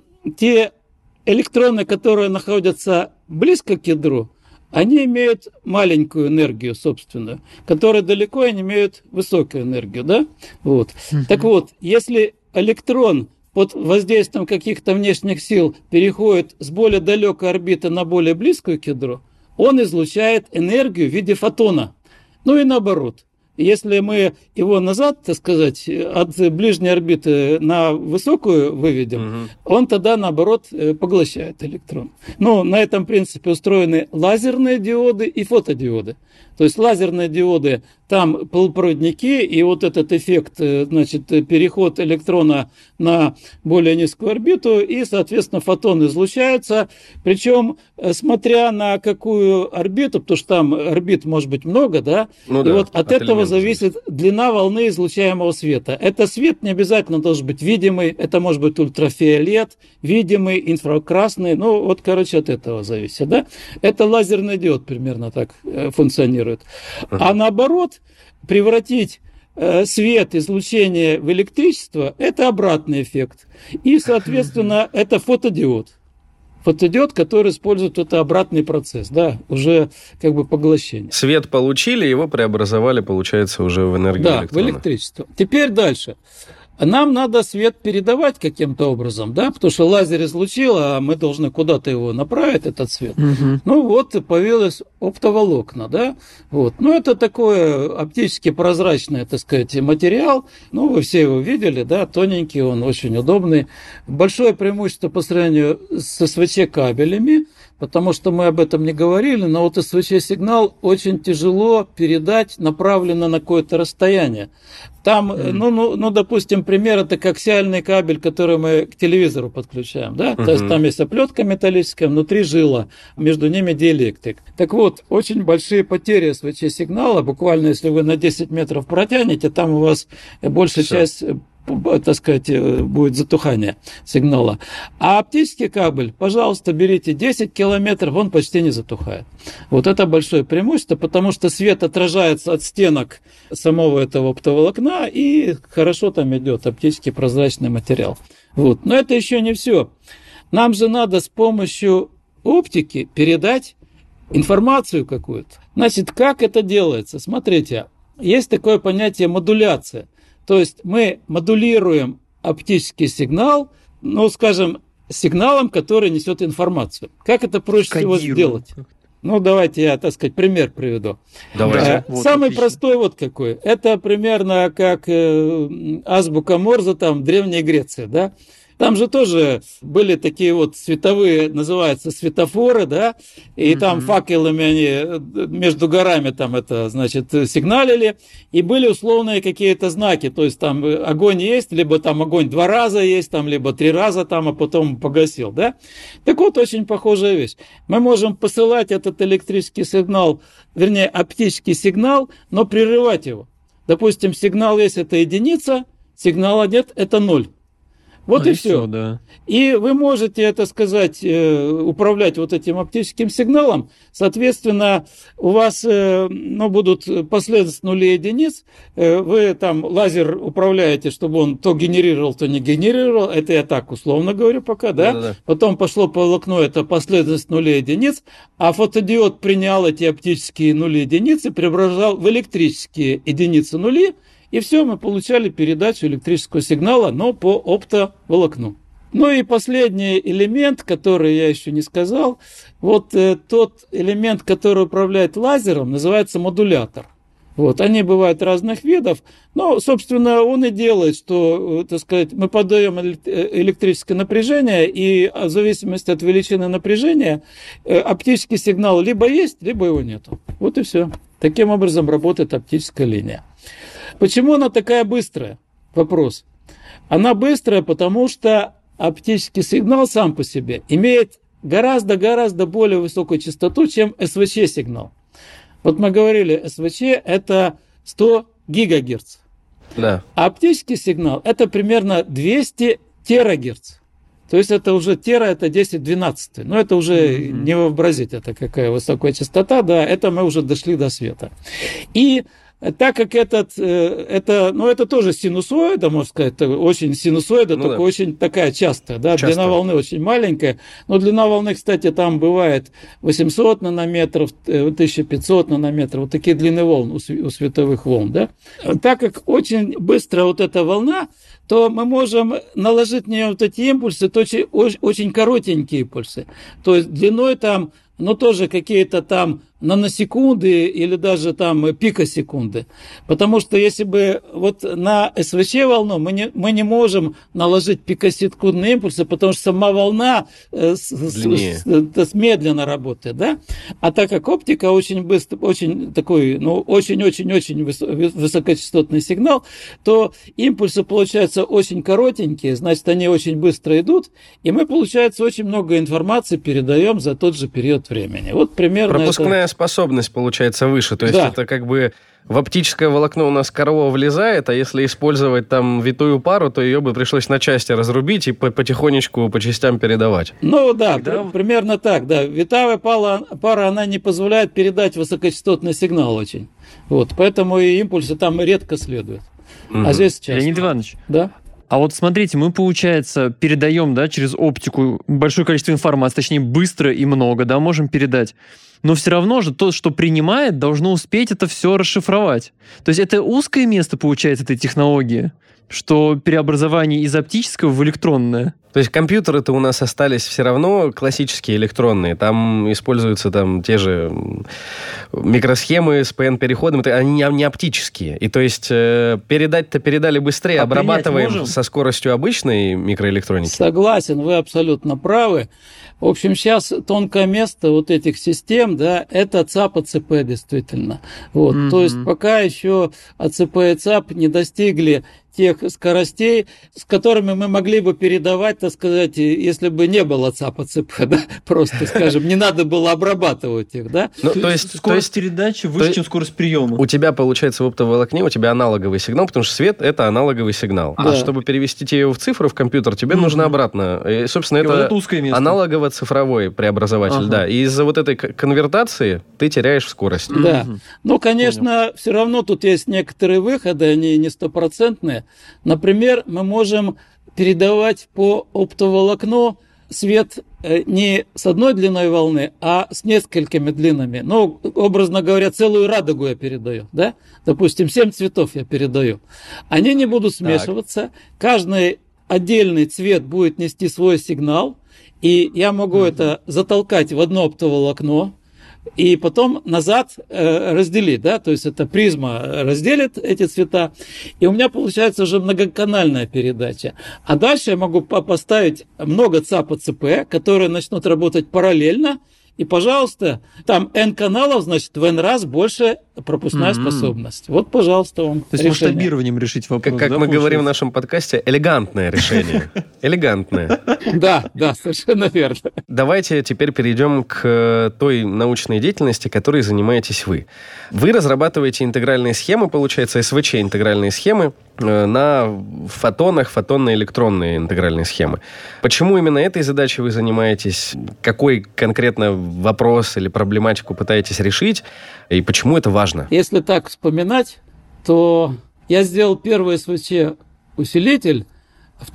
те электроны, которые находятся близко к ядру, они имеют маленькую энергию собственную, которые далеко они имеют высокую энергию, да? Вот. Так вот, если электрон под воздействием каких-то внешних сил переходит с более далекой орбиты на более близкую к ядру, он излучает энергию в виде фотона. Ну и наоборот. Если мы его назад, так сказать, от ближней орбиты на высокую выведем, он тогда, наоборот, поглощает электрон. Ну, на этом принципе устроены лазерные диоды и фотодиоды. То есть лазерные диоды, там полупроводники, и вот этот эффект, значит, переход электрона на более низкую орбиту, и, соответственно, фотон излучается. Причем, смотря на какую орбиту, потому что там орбит может быть много, да, ну, и да, вот от этого зависит длина волны излучаемого света. Это свет не обязательно должен быть видимый, это может быть ультрафиолет, видимый, инфракрасный, ну, вот, короче, от этого зависит, да. Это лазерный диод примерно так функционирует. А наоборот, превратить свет, излучение в электричество – это обратный эффект. И, соответственно, это фотодиод. Фотодиод, который использует это обратный процесс, да, уже как бы поглощение. Свет получили, его преобразовали, получается, уже в энергию электрона. Да, в электричество. Теперь дальше. Нам надо свет передавать каким-то образом, да, потому что лазер излучил, а мы должны куда-то его направить, этот свет. Ну вот, появилось оптоволокна, да, вот. Ну, это такой оптически прозрачный, так сказать, материал, ну, вы все его видели, да, тоненький, он очень удобный. Большое преимущество по сравнению с СВЧ-кабелями, потому что мы об этом не говорили, но вот СВЧ-сигнал очень тяжело передать направленно на какое-то расстояние. Там, ну, допустим, пример, это коаксиальный кабель, который мы к телевизору подключаем, да? То есть там есть оплетка металлическая, внутри жила, между ними диэлектрик. Так вот, очень большие потери СВЧ-сигнала, буквально если вы на 10 метров протянете, там у вас большая часть, так сказать, будет затухание сигнала. А оптический кабель, пожалуйста, берите 10 километров, он почти не затухает. Вот это большое преимущество, потому что свет отражается от стенок самого этого оптоволокна, и хорошо там идет оптический прозрачный материал. Вот. Но это еще не все. Нам же надо с помощью оптики передать информацию какую-то. Значит, как это делается? Смотрите, есть такое понятие модуляция. То есть мы модулируем оптический сигнал, ну, скажем, сигналом, который несет информацию. Как это проще всего сделать? Ну, давайте я, так сказать, пример приведу. Давайте. Самый простой вот какой. Это примерно как азбука Морзе там в Древней Греции, да? Там же тоже были такие вот световые, называются светофоры, да, и там факелами они между горами там это, значит, сигналили, и были условные какие-то знаки, то есть там огонь есть, либо там огонь 2 раза есть, там, либо 3 раза там, а потом погасил, да. Так вот, очень похожая вещь. Мы можем посылать этот электрический сигнал, вернее, оптический сигнал, но прерывать его. Допустим, сигнал есть, это единица, сигнала нет, это 0. Вот и все. Да. И вы можете, это сказать, управлять вот этим оптическим сигналом. Соответственно, у вас будут последовательность нулей и единиц. Вы там лазер управляете, чтобы он то генерировал, то не генерировал. Это я так условно говорю пока, да? Да. Потом пошло по волокну, это последовательность нулей и единиц. А фотодиод принял эти оптические нули и единицы, преобразовал в электрические единицы нули. И все, мы получали передачу электрического сигнала, но по оптоволокну. Ну и последний элемент, который я еще не сказал, вот тот элемент, который управляет лазером, называется модулятор. Вот, они бывают разных видов, но, собственно, он и делает, что, так сказать, мы подаем электрическое напряжение, и в зависимости от величины напряжения оптический сигнал либо есть, либо его нету. Вот и все. Таким образом работает оптическая линия. Почему она такая быстрая? Вопрос. Она быстрая, потому что оптический сигнал сам по себе имеет гораздо более высокую частоту, чем СВЧ-сигнал. Вот мы говорили, СВЧ – это 100 гигагерц. Да. А оптический сигнал – это примерно 200 терагерц. То есть это уже тера, это 10/12. Но это уже не вообразить, это какая высокая частота, да, это мы уже дошли до света. И так как это тоже синусоида, можно сказать, очень синусоида, только очень такая частая, да, длина волны очень маленькая, но длина волны, кстати, там бывает 800 нанометров, 1500 нанометров, вот такие длины волн у световых волн, да. Так как очень быстро вот эта волна, то мы можем наложить на нее вот эти импульсы, то очень коротенькие импульсы, то есть длиной там, тоже какие-то там наносекунды или даже там пикосекунды. Потому что если бы вот на СВЧ волну мы не можем наложить пикосекундные импульсы, потому что сама волна медленно работает, да? А так как оптика очень быстро, очень такой, очень-очень-очень высокочастотный сигнал, то импульсы получаются очень коротенькие, значит, они очень быстро идут, и мы, получается, очень много информации передаем за тот же период времени. Вот примерно пропускная способность получается выше. То есть это как бы в оптическое волокно у нас корова влезает, а если использовать там витую пару, то ее бы пришлось на части разрубить и потихонечку по частям передавать. Примерно так, да. Витая пара, она не позволяет передать высокочастотный сигнал очень. Вот, поэтому и импульсы там редко следуют. А здесь часто. Леонид Иванович, да? А вот смотрите, мы, получается, передаем, да, через оптику большое количество информации, точнее, быстро и много, да, можем передать. Но все равно же то, что принимает, должно успеть это все расшифровать. То есть это узкое место, получается, этой технологии, что преобразование из оптического в электронное. То есть компьютеры-то у нас остались все равно классические электронные. Там используются те же микросхемы с PN-переходом. Они не оптические. И то есть передать-то передали быстрее, обрабатываем со скоростью обычной микроэлектроники. Согласен, вы абсолютно правы. В общем, сейчас тонкое место вот этих систем, да, это ЦАП и ЦП действительно. Вот. То есть пока еще АЦП и ЦАП не достигли тех скоростей, с которыми мы могли бы передавать, так сказать, если бы не было ЦАПа ЦП, да, просто, скажем, не надо было обрабатывать их, да. То есть скорость передачи выше, чем скорость приема. У тебя, получается, в оптоволокне у тебя аналоговый сигнал, потому что свет — это аналоговый сигнал. А чтобы перевести ее в цифру, в компьютер, тебе нужно обратно. И, собственно, это аналогово-цифровой преобразователь, да. И из-за вот этой конвертации ты теряешь в скорости. Да. Ну, конечно, все равно тут есть некоторые выходы, они не стопроцентные. Например, мы можем передавать по оптоволокну свет не с одной длиной волны, а с несколькими длинами. Ну, образно говоря, целую радугу я передаю, да? Допустим, 7 цветов я передаю. Они не будут смешиваться. Каждый отдельный цвет будет нести свой сигнал, и я могу это затолкать в одно оптоволокно, и потом назад разделить, да, то есть эта призма разделит эти цвета, и у меня получается уже многоканальная передача. А дальше я могу поставить много ЦАП и ЦП, которые начнут работать параллельно, и, пожалуйста, там N каналов, значит, в N раз больше пропускная способность. Вот, пожалуйста, вам То есть решение. Масштабированием решить вопрос. Как мы говорим в нашем подкасте, элегантное решение. Элегантное. Да, совершенно верно. Давайте теперь перейдем к той научной деятельности, которой занимаетесь вы. Вы разрабатываете интегральные схемы, получается, СВЧ интегральные схемы на фотонах, фотонно-электронные интегральные схемы. Почему именно этой задачей вы занимаетесь? Какой конкретно вопрос или проблематику пытаетесь решить? И почему это важно? Если так вспоминать, то я сделал первый СВЧ-усилитель в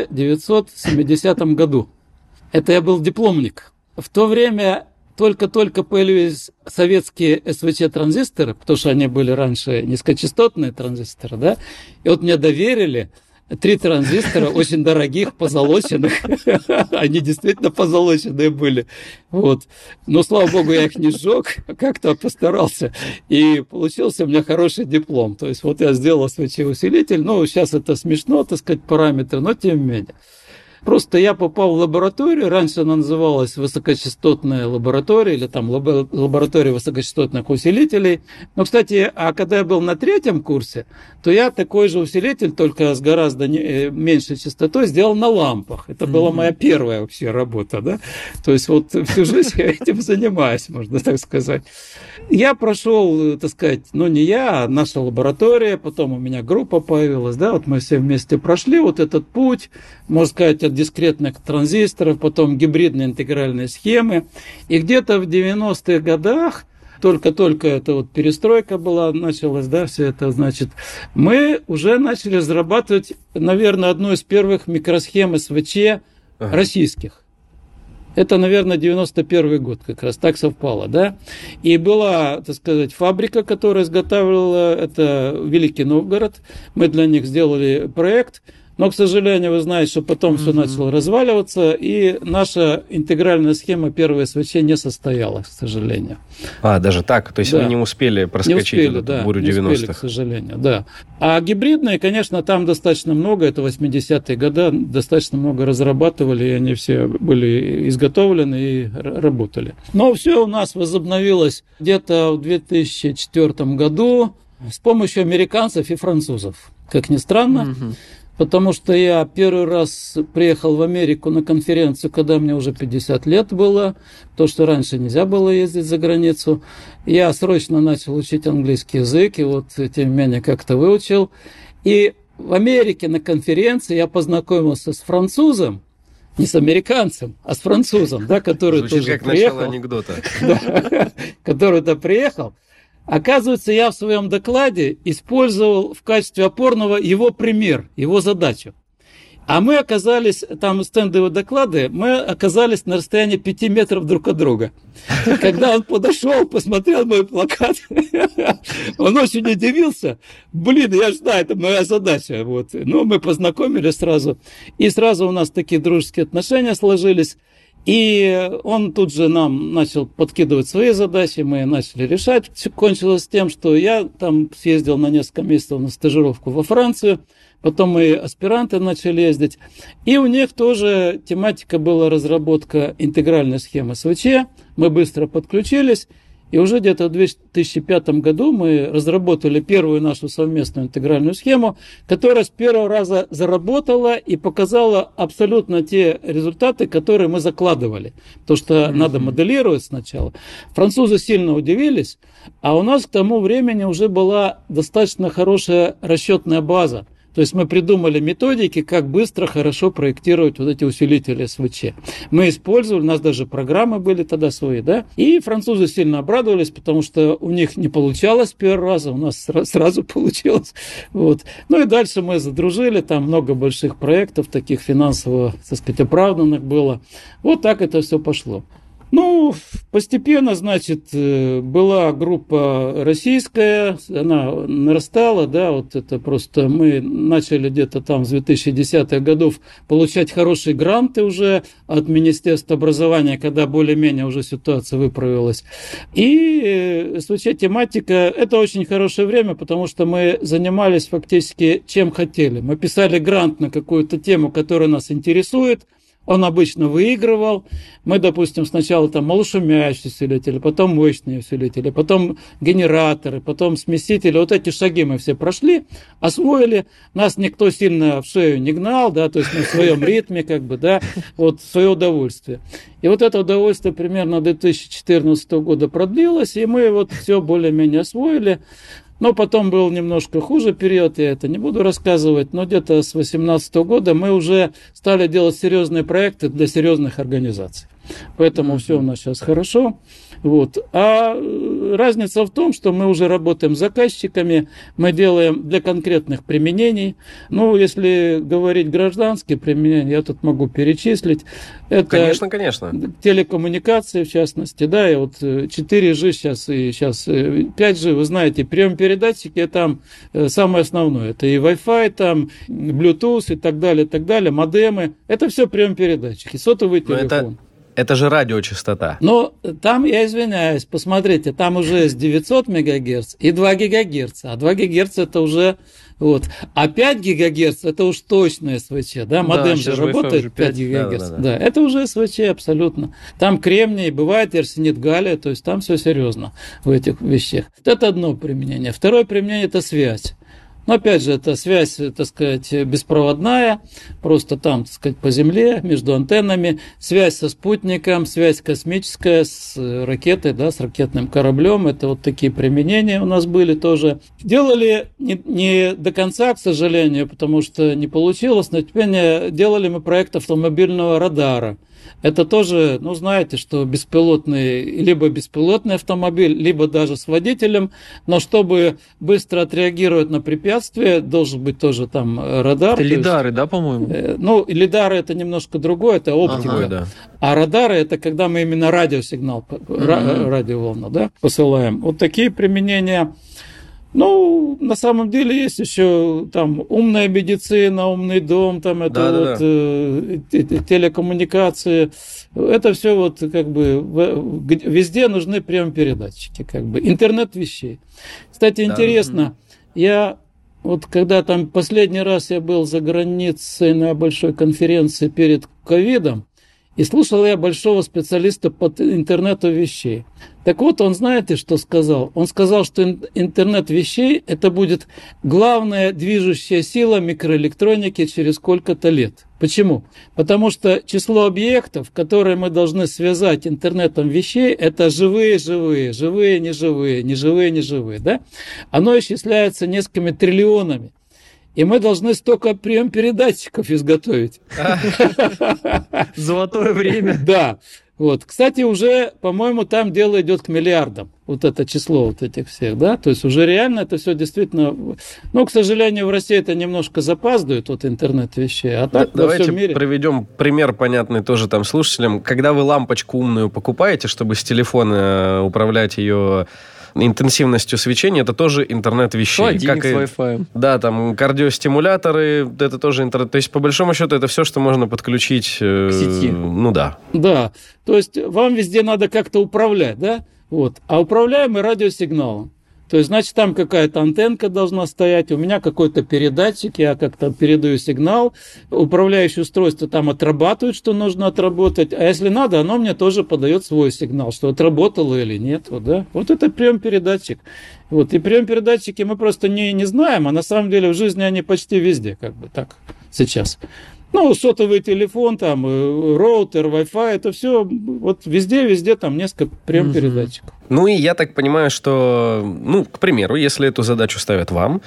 1970 году. Это я был дипломник. В то время только-только появились советские СВЧ-транзисторы, потому что они были раньше низкочастотные транзисторы, да, и вот мне доверили 3 транзистора, очень дорогих, позолоченных. Они действительно позолоченные были. Вот. Но, слава богу, я их не сжег, как-то постарался. И получился у меня хороший диплом. То есть вот я сделал СВЧ-усилитель. Ну, сейчас это смешно, так сказать, параметры, но тем не менее. Просто я попал в лабораторию, раньше она называлась высокочастотная лаборатория или там лаборатория высокочастотных усилителей. Но, кстати, а когда я был на 3-м курсе, то я такой же усилитель, только с гораздо меньшей частотой, сделал на лампах. Это была моя первая вообще работа, да. То есть вот всю жизнь я этим занимаюсь, можно так сказать. Я прошел, так сказать, не я, а наша лаборатория, потом у меня группа появилась, да, вот мы все вместе прошли вот этот путь, можно сказать, от дискретных транзисторов, потом гибридные интегральные схемы. И где-то в 90-х годах, только-только эта вот перестройка была, началась, да, все это, значит, мы уже начали разрабатывать, наверное, одну из первых микросхем СВЧ российских. Это, наверное, 91 год как раз, так совпало, да. И была, так сказать, фабрика, которая изготавливала, это Великий Новгород. Мы для них сделали проект. Но, к сожалению, вы знаете, что потом все начало разваливаться, и наша интегральная схема первой СВЧ не состоялась, к сожалению. Даже так? То есть вы не успели проскочить эту бурю 90-х? Не успели, к сожалению, да. А гибридные, конечно, там достаточно много, это 80-е годы, достаточно много разрабатывали, и они все были изготовлены и работали. Но все у нас возобновилось где-то в 2004 году с помощью американцев и французов. Как ни странно. Потому что я первый раз приехал в Америку на конференцию, когда мне уже 50 лет было, то, что раньше нельзя было ездить за границу. Я срочно начал учить английский язык, и вот тем не менее как-то выучил. И в Америке на конференции я познакомился с французом, не с американцем, а с французом, да, который звучит тоже как приехал. Начало анекдота. Да, который туда приехал. Оказывается, я в своем докладе использовал в качестве опорного его пример, его задачу. А мы оказались, там стендовые доклады, мы оказались на расстоянии 5 метров друг от друга. Когда он подошел, посмотрел мой плакат, он очень удивился. Я же знаю, это моя задача. Вот. Но мы познакомились сразу. И сразу у нас такие дружеские отношения сложились. И он тут же нам начал подкидывать свои задачи, мы начали решать. Кончилось тем, что я там съездил на несколько месяцев на стажировку во Францию, потом мы аспиранты начали ездить. И у них тоже тематика была разработка интегральной схемы СВЧ. Мы быстро подключились. И уже где-то в 2005 году мы разработали первую нашу совместную интегральную схему, которая с первого раза заработала и показала абсолютно те результаты, которые мы закладывали. То, что надо моделировать сначала. Французы сильно удивились, а у нас к тому времени уже была достаточно хорошая расчетная база. То есть мы придумали методики, как быстро, хорошо проектировать вот эти усилители СВЧ. Мы использовали, у нас даже программы были тогда свои, да, и французы сильно обрадовались, потому что у них не получалось с первого раза, у нас сразу получилось. Вот. Ну и дальше мы задружили, там много больших проектов, таких финансово, так сказать, оправданных было. Вот так это все пошло. Ну, постепенно, значит, была группа российская, она нарастала, да, вот это просто мы начали где-то там с 2010-х годов получать хорошие гранты уже от Министерства образования, когда более-менее уже ситуация выправилась. И СВЧ-тематика – это очень хорошее время, потому что мы занимались фактически чем хотели. Мы писали грант на какую-то тему, которая нас интересует. Он обычно выигрывал. Мы, допустим, сначала там малошумящие усилители, потом мощные усилители, потом генераторы, потом смесители. Вот эти шаги мы все прошли, освоили. Нас никто сильно в шею не гнал, да, то есть мы в своем ритме, как бы, да, вот в свое удовольствие. И вот это удовольствие примерно до 2014 года продлилось, и мы вот все более-менее освоили. Но потом был немножко хуже период, я это не буду рассказывать, но где-то с 2018 года мы уже стали делать серьезные проекты для серьезных организаций. Поэтому все у нас сейчас хорошо. Вот. А разница в том, что мы уже работаем с заказчиками, мы делаем для конкретных применений. Ну, если говорить гражданские применения, я тут могу перечислить. Это конечно. Телекоммуникации, в частности, да, и вот 4G сейчас и сейчас 5G, вы знаете, прием-передатчики там самое основное. Это и Wi-Fi, там, Bluetooth и так далее, модемы. Это все прием-передатчики, сотовый телефон. Это же радиочастота. Но там, я извиняюсь, посмотрите, там уже есть 900 МГц и 2 ГГц. А 2 ГГц это уже... Вот. А 5 ГГц это уж точно СВЧ, да? Модем же работает 5 ГГц. Да, это уже СВЧ абсолютно. Там кремний, бывает арсенид галлия, то есть там все серьезно в этих вещах. Это одно применение. Второе применение – это связь. Но опять же, это связь, так сказать, беспроводная, просто там, так сказать, по земле, между антеннами, связь со спутником, связь космическая с ракетой, да, с ракетным кораблем. Это вот такие применения у нас были тоже. Делали не до конца, к сожалению, потому что не получилось, но теперь делали мы проект автомобильного радара. Это тоже, ну, знаете, что либо беспилотный автомобиль, либо даже с водителем, но чтобы быстро отреагировать на препятствие, должен быть тоже там радар. Это лидары, да, по-моему? Ну, лидары это немножко другое, это оптика. Да. А радары это когда мы именно радиосигнал, радиоволну, да, посылаем. Вот такие применения. Ну, на самом деле есть еще там умная медицина, умный дом, там это телекоммуникации. Это все вот как бы везде нужны прием-передатчики, как бы интернет вещей. Кстати, интересно, я вот когда там последний раз я был за границей на большой конференции перед ковидом, и слушал я большого специалиста по интернету вещей. Так вот, он, знаете, что сказал? Он сказал, что интернет вещей – это будет главная движущая сила микроэлектроники через сколько-то лет. Почему? Потому что число объектов, которые мы должны связать интернетом вещей, это живые, неживые, да? Оно исчисляется несколькими триллионами. И мы должны столько прием-передатчиков изготовить. Золотое время. Да. Вот. Кстати, уже, по-моему, там дело идет к миллиардам. Вот это число вот этих всех, да. То есть уже реально это все действительно... Ну, к сожалению, в России это немножко запаздывает, вот интернет вещей. А так во всем мире... Давайте приведем пример понятный тоже там слушателям. Когда вы лампочку умную покупаете, чтобы с телефона управлять ее... интенсивностью свечения, это тоже интернет вещей. Холодильник с Wi-Fi. Да, там кардиостимуляторы, это тоже интернет. То есть, по большому счету, это все, что можно подключить к сети. Ну да. Да, то есть вам везде надо как-то управлять, да? Вот. А управляем мы радиосигналом. То есть, значит, там какая-то антенка должна стоять, у меня какой-то передатчик, я как-то передаю сигнал, управляющее устройство там отрабатывает, что нужно отработать, а если надо, оно мне тоже подает свой сигнал, что отработало или нет. Вот, да? Вот это прием-передатчик. Вот. И прием-передатчики мы просто не знаем, а на самом деле в жизни они почти везде, как бы так сейчас. Ну, сотовый телефон, там, роутер, Wi-Fi, это все, вот везде там несколько прием-передатчиков. Ну и я так понимаю, что, ну, к примеру, если эту задачу ставят вам,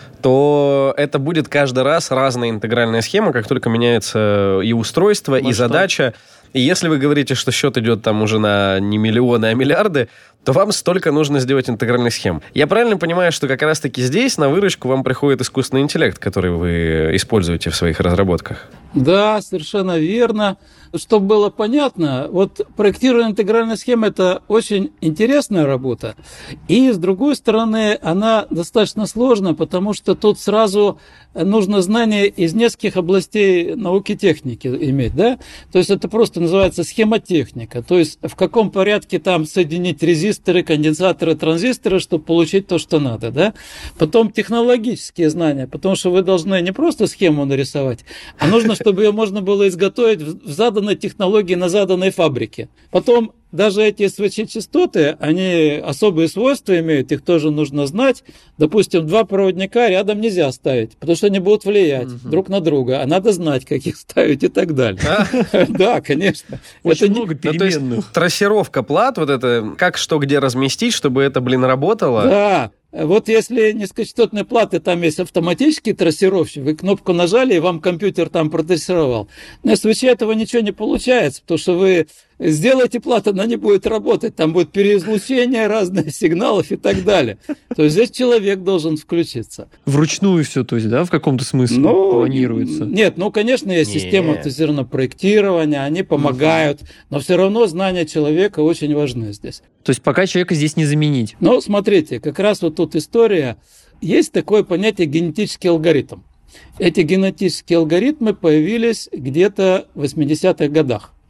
то это будет каждый раз разная интегральная схема, как только меняется и устройство, и задача. И если вы говорите, что счет идет там уже на не миллионы, а миллиарды, то вам столько нужно сделать интегральных схем. Я правильно понимаю, что как раз-таки здесь на выручку вам приходит искусственный интеллект, который вы используете в своих разработках? Да, совершенно верно. Чтобы было понятно, вот проектирование интегральной схемы – это очень интересная работа. И, с другой стороны, она достаточно сложная, потому что тут сразу нужно знание из нескольких областей науки техники иметь, да? То есть это просто называется схемотехника. То есть в каком порядке там соединить резисторы, конденсаторы, транзисторы, чтобы получить то, что надо, да? Потом технологические знания, потому что вы должны не просто схему нарисовать, а нужно, чтобы ее можно было изготовить в заданной технологии на заданной фабрике. Потом даже эти СВЧ-частоты, они особые свойства имеют, их тоже нужно знать. Допустим, два проводника рядом нельзя ставить, потому что они будут влиять друг на друга, а надо знать, как их ставить и так далее. Да, конечно. Очень много переменных. Трассировка плат, вот это, как что где разместить, чтобы это, работало. Да. Вот если низкочастотные платы, там есть автоматический трассировщик, вы кнопку нажали, и вам компьютер там протрассировал. На СВЧ этого ничего не получается, потому что вы сделаете плату, она не будет работать, там будет переизлучение разных сигналов и так далее. То есть здесь человек должен включиться. Вручную все, то есть, да, в каком-то смысле планируется? Нет, конечно, есть система автоматизированного проектирования, они помогают, но все равно знания человека очень важны здесь. То есть пока человека здесь не заменить? Ну, смотрите, как раз вот тут история. Есть такое понятие генетический алгоритм. Эти генетические алгоритмы появились где-то в 80-х годах.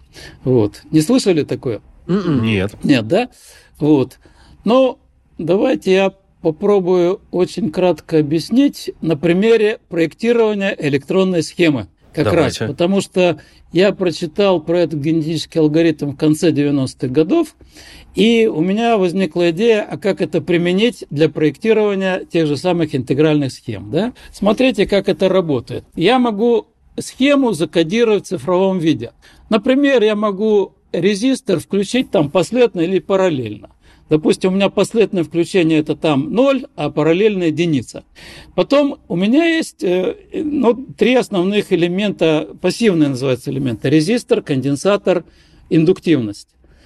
Вот. Не слышали такое? Нет. Нет, да? Вот. Но давайте я попробую очень кратко объяснить на примере проектирования электронной схемы. Как раз, потому что я прочитал про этот генетический алгоритм в конце 90-х годов, и у меня возникла идея, а как это применить для проектирования тех же самых интегральных схем. Да? Смотрите, как это работает. Я могу схему закодировать в цифровом виде. Например, я могу резистор включить там последовательно или параллельно. Допустим, у меня последовательное включение – это там 0, а параллельная – единица. Потом у меня есть три основных элемента, пассивные называются элементы – резистор, конденсатор, индуктивность.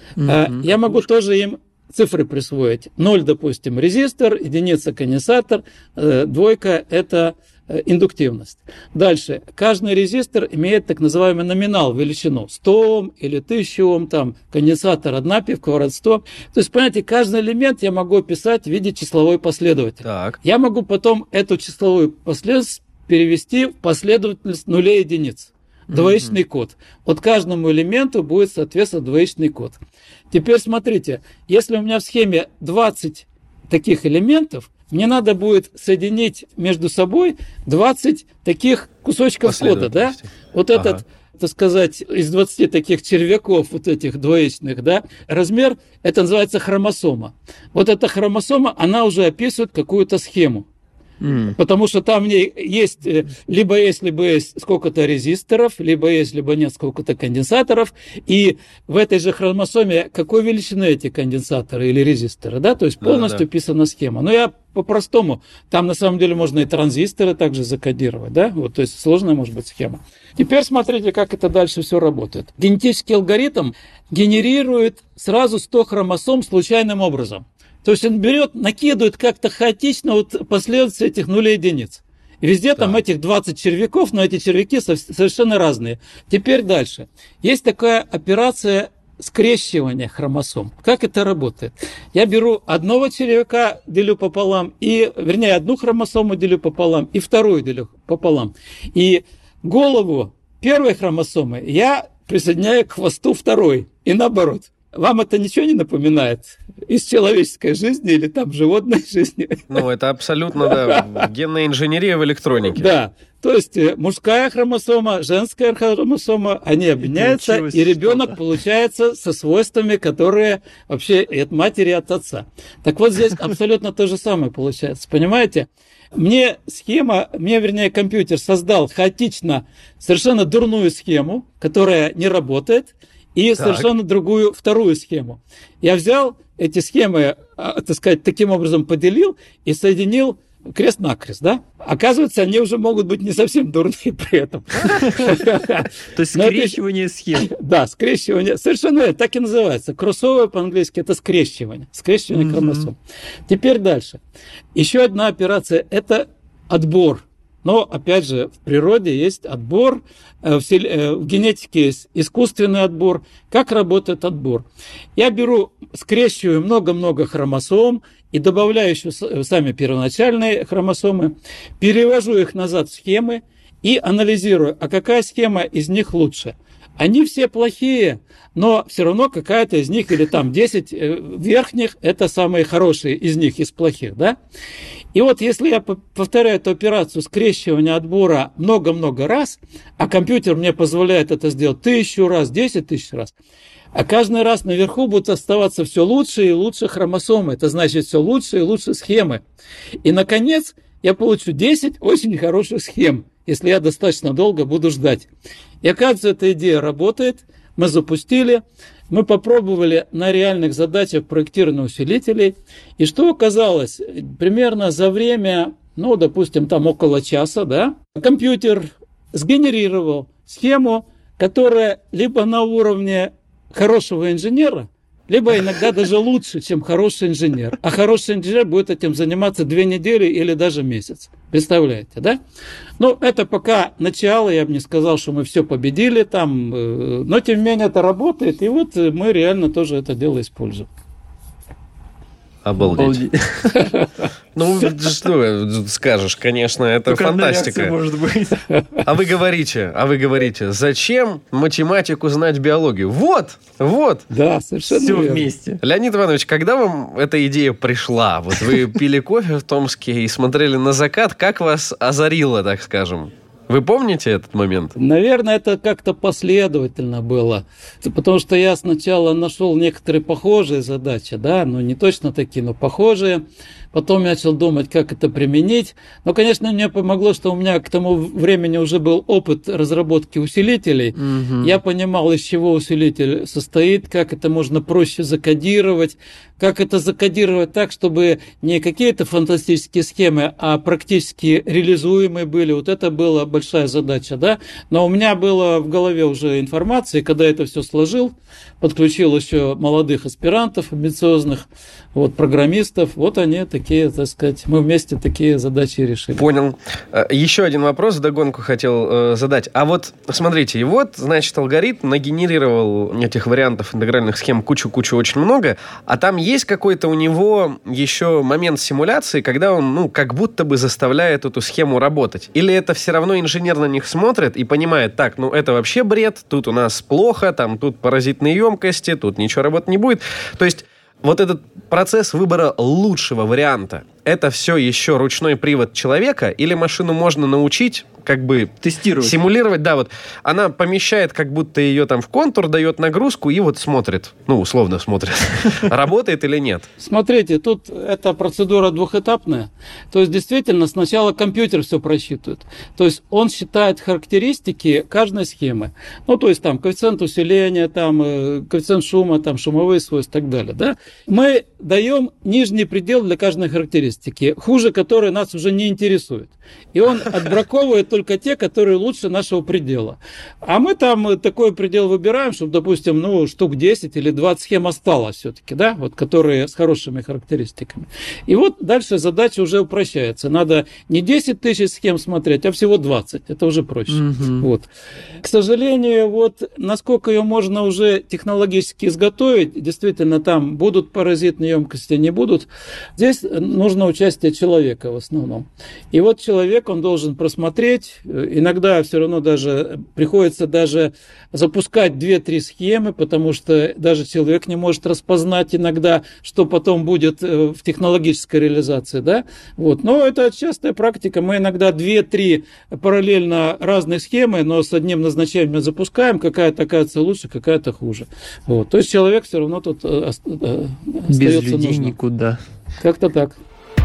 Я могу тоже им цифры присвоить. 0, допустим, резистор, единица – конденсатор, двойка – это индуктивность. Дальше. Каждый резистор имеет так называемый номинал, величину. 100 Ом или 1000 Ом, там, конденсатор 1 пиф, 100. То есть, понимаете, каждый элемент я могу описать в виде числовой последовательности. Так. Я могу потом эту числовую последовательность перевести в последовательность нулей и единиц. Двоичный код. Вот каждому элементу будет соответствовать двоичный код. Теперь смотрите, если у меня в схеме 20 таких элементов, мне надо будет соединить между собой 20 таких кусочков кода, да? Вот этот, так сказать, из 20 таких червяков, вот этих двоичных, да, размер, это называется хромосома. Вот эта хромосома, она уже описывает какую-то схему. Потому что там в ней есть либо есть сколько-то резисторов, либо нет сколько-то конденсаторов, и в этой же хромосоме какой величины эти конденсаторы или резисторы, да, то есть полностью описана схема. Но я по-простому, там на самом деле можно и транзисторы также закодировать, да, вот, то есть сложная может быть схема. Теперь смотрите, как это дальше все работает. Генетический алгоритм генерирует сразу 100 хромосом случайным образом. То есть он берет, накидывает как-то хаотично вот последовательность этих нулей и единиц. И везде там этих 20 червяков, но эти червяки совершенно разные. Теперь дальше. Есть такая операция скрещивания хромосом. Как это работает? Я беру одного червяка, делю пополам, одну хромосому делю пополам, и вторую делю пополам. И голову первой хромосомы я присоединяю к хвосту второй. И наоборот. Вам это ничего не напоминает из человеческой жизни или там животной жизни? Ну, это абсолютно, да, генная инженерия в электронике. Да, то есть мужская хромосома, женская хромосома, они объединяются, и ребенок получается со свойствами, которые вообще и от матери, и от отца. Так вот здесь абсолютно то же самое получается, понимаете? Мне компьютер создал хаотично совершенно дурную схему, которая не работает, и совершенно другую вторую схему. Я взял эти схемы, так сказать, таким образом поделил и соединил крест-накрест, да? Оказывается, они уже могут быть не совсем дурные при этом. То есть скрещивание схем. Да, скрещивание. Совершенно так и называется. Кроссовер по-английски – это скрещивание. Скрещивание хромосом. Теперь дальше. Еще одна операция – это отбор. Но, опять же, в природе есть отбор, в генетике есть искусственный отбор. Как работает отбор? Я скрещиваю много-много хромосом и добавляю еще сами первоначальные хромосомы, перевожу их назад в схемы и анализирую, а какая схема из них лучше. Они все плохие, но все равно какая-то из них, или там 10 верхних, это самые хорошие из них, из плохих, да? И вот если я повторяю эту операцию скрещивания отбора много-много раз, а компьютер мне позволяет это сделать 1000 раз, 10 000 раз, а каждый раз наверху будут оставаться все лучше и лучше хромосомы. Это значит все лучше и лучше схемы. И, наконец, я получу 10 очень хороших схем, если я достаточно долго буду ждать. И оказывается, эта идея работает. Мы запустили, мы попробовали на реальных задачах проектирования усилителей. И что оказалось? Примерно за время, допустим, там около часа, да, компьютер сгенерировал схему, которая либо на уровне хорошего инженера, либо иногда даже лучше, чем хороший инженер. А хороший инженер будет этим заниматься 2 недели или даже месяц. Представляете, да? Это пока начало, я бы не сказал, что мы все победили там, но тем не менее это работает, и вот мы реально тоже это дело используем. Обалдеть. Ну, что скажешь, конечно, это фантастика. Может быть. А вы говорите, зачем математику знать биологию? Вот. Да, совершенно Все верно. вместе. Леонид Иванович, когда вам эта идея пришла? Вот вы пили кофе в Томске и смотрели на закат, как вас озарило, так скажем? Вы помните этот момент? Наверное, это как-то последовательно было. Потому что я сначала нашел некоторые похожие задачи, да, ну не точно такие, но похожие. Потом начал думать, как это применить. Но, конечно, мне помогло, что у меня к тому времени уже был опыт разработки усилителей. Мгм. Я понимал, из чего усилитель состоит, как это можно проще закодировать, как это закодировать так, чтобы не какие-то фантастические схемы, а практически реализуемые были. Вот это была большая задача, да. Но у меня было в голове уже информация, когда я это все сложил, подключил еще молодых аспирантов, амбициозных, вот, программистов, вот они такие, так сказать, мы вместе такие задачи решили. Понял. Еще один вопрос вдогонку хотел задать. А вот, смотрите, и вот, значит, алгоритм нагенерировал этих вариантов интегральных схем кучу-кучу очень много, а там есть какой-то у него еще момент симуляции, когда он, ну, как будто бы заставляет эту схему работать. Или это все равно инженер на них смотрит и понимает, так, ну, это вообще бред, тут у нас плохо, там, тут паразитные емкости, тут ничего работать не будет. То есть вот этот процесс выбора лучшего варианта, это все еще ручной привод человека или машину можно научить как бы Тестировать. симулировать? Да, вот она помещает, как будто ее там в контур, дает нагрузку и вот смотрит, ну, условно смотрит, работает или нет. Смотрите, тут эта процедура двухэтапная. То есть, действительно, сначала компьютер все просчитывает. То есть, он считает характеристики каждой схемы. Ну, то есть, там, коэффициент усиления, там, коэффициент шума, там, шумовые свойства и так далее, да. Мы даем нижний предел для каждой характеристики, хуже которой нас уже не интересует. И он отбраковывает только те, которые лучше нашего предела. А мы там такой предел выбираем, чтобы, допустим, ну, штук 10 или 20 схем осталось все-таки, да, вот, которые с хорошими характеристиками. И вот дальше задача уже упрощается. Надо не 10 тысяч схем смотреть, а всего 20. Это уже проще. Вот. К сожалению, вот насколько ее можно уже технологически изготовить, действительно, там будут паразитные емкости, не будут. Здесь нужно участие человека в основном. И вот человек, он должен просмотреть. Иногда все равно даже приходится даже запускать 2-3 схемы, потому что даже человек не может распознать иногда, что потом будет в технологической реализации, да? Вот. Но это частая практика. Мы иногда 2-3 параллельно разные схемы, но с одним назначением запускаем, какая-то оказывается лучше, какая-то хуже. Вот. То есть человек все равно тут остается Без людей нужным. никуда. Как-то так.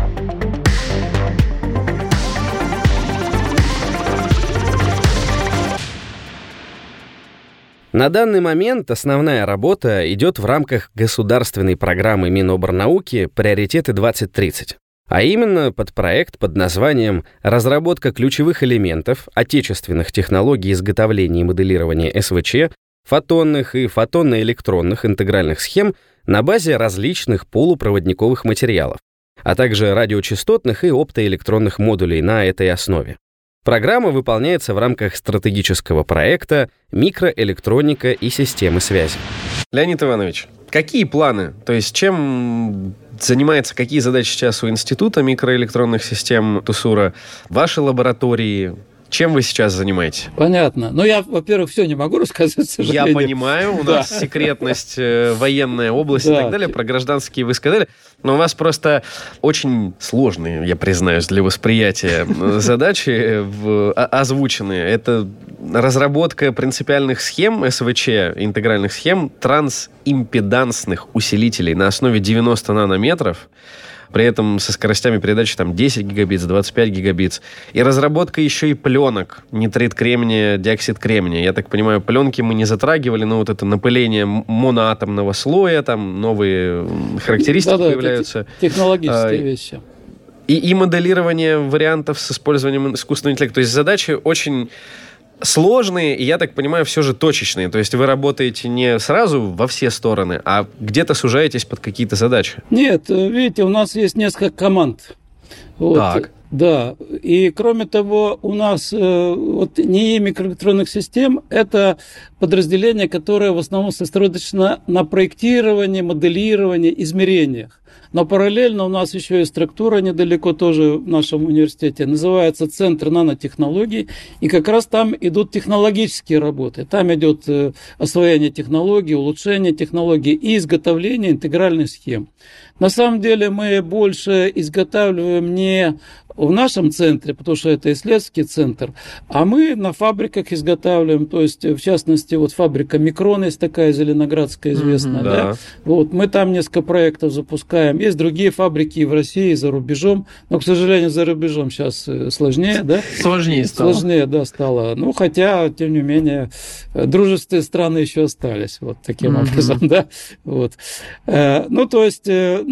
На данный момент основная работа идет в рамках государственной программы Миноборнауки «Приоритеты-2030», а именно под проект под названием «Разработка ключевых элементов отечественных технологий изготовления и моделирования СВЧ, фотонных и фотонно-электронных интегральных схем на базе различных полупроводниковых материалов, а также радиочастотных и оптоэлектронных модулей на этой основе». Программа выполняется в рамках стратегического проекта «Микроэлектроника и системы связи». Леонид Иванович, какие планы? То есть чем занимается, какие задачи сейчас у Института микроэлектронных систем ТУСУРа, ваши лаборатории? Чем вы сейчас занимаетесь? Понятно. Но я, во-первых, все не могу рассказать, к сожалению. Я понимаю, у нас секретность, военная область и так далее, про гражданские вы сказали, но у вас просто очень сложные, я признаюсь, для восприятия задачи озвучены. Это разработка принципиальных схем СВЧ, интегральных схем, трансимпедансных усилителей на основе 90 нанометров, при этом со скоростями передачи там 10 гигабит, 25 гигабит. И разработка еще и пленок. Нитрит кремния, диоксид кремния. Я так понимаю, пленки мы не затрагивали, но вот это напыление моноатомного слоя, там новые характеристики появляются. Технологические вещи. И моделирование вариантов с использованием искусственного интеллекта. То есть задачи очень сложные, и, я так понимаю, все же точечные. То есть вы работаете не сразу во все стороны, а где-то сужаетесь под какие-то задачи. Нет, видите, у нас есть несколько команд. Вот. Так. Да, и кроме того, у нас вот НИИ микроэлектронных систем – это подразделение, которое в основном сосредоточено на проектировании, моделировании, измерениях. Но параллельно у нас еще есть структура недалеко тоже в нашем университете, называется Центр нанотехнологий, и как раз там идут технологические работы. Там идет освоение технологий, улучшение технологий и изготовление интегральных схем. На самом деле мы больше изготавливаем не в нашем центре, потому что это исследовательский центр, а мы на фабриках изготавливаем, то есть, в частности, вот фабрика Микрон есть такая, зеленоградская, известная, да. Вот, мы там несколько проектов запускаем. Есть другие фабрики и в России, и за рубежом, но, к сожалению, за рубежом сейчас сложнее, да? Сложнее стало. Сложнее, да, стало. Ну, хотя, тем не менее, дружественные страны еще остались, вот таким образом, да. Вот. Ну, то есть,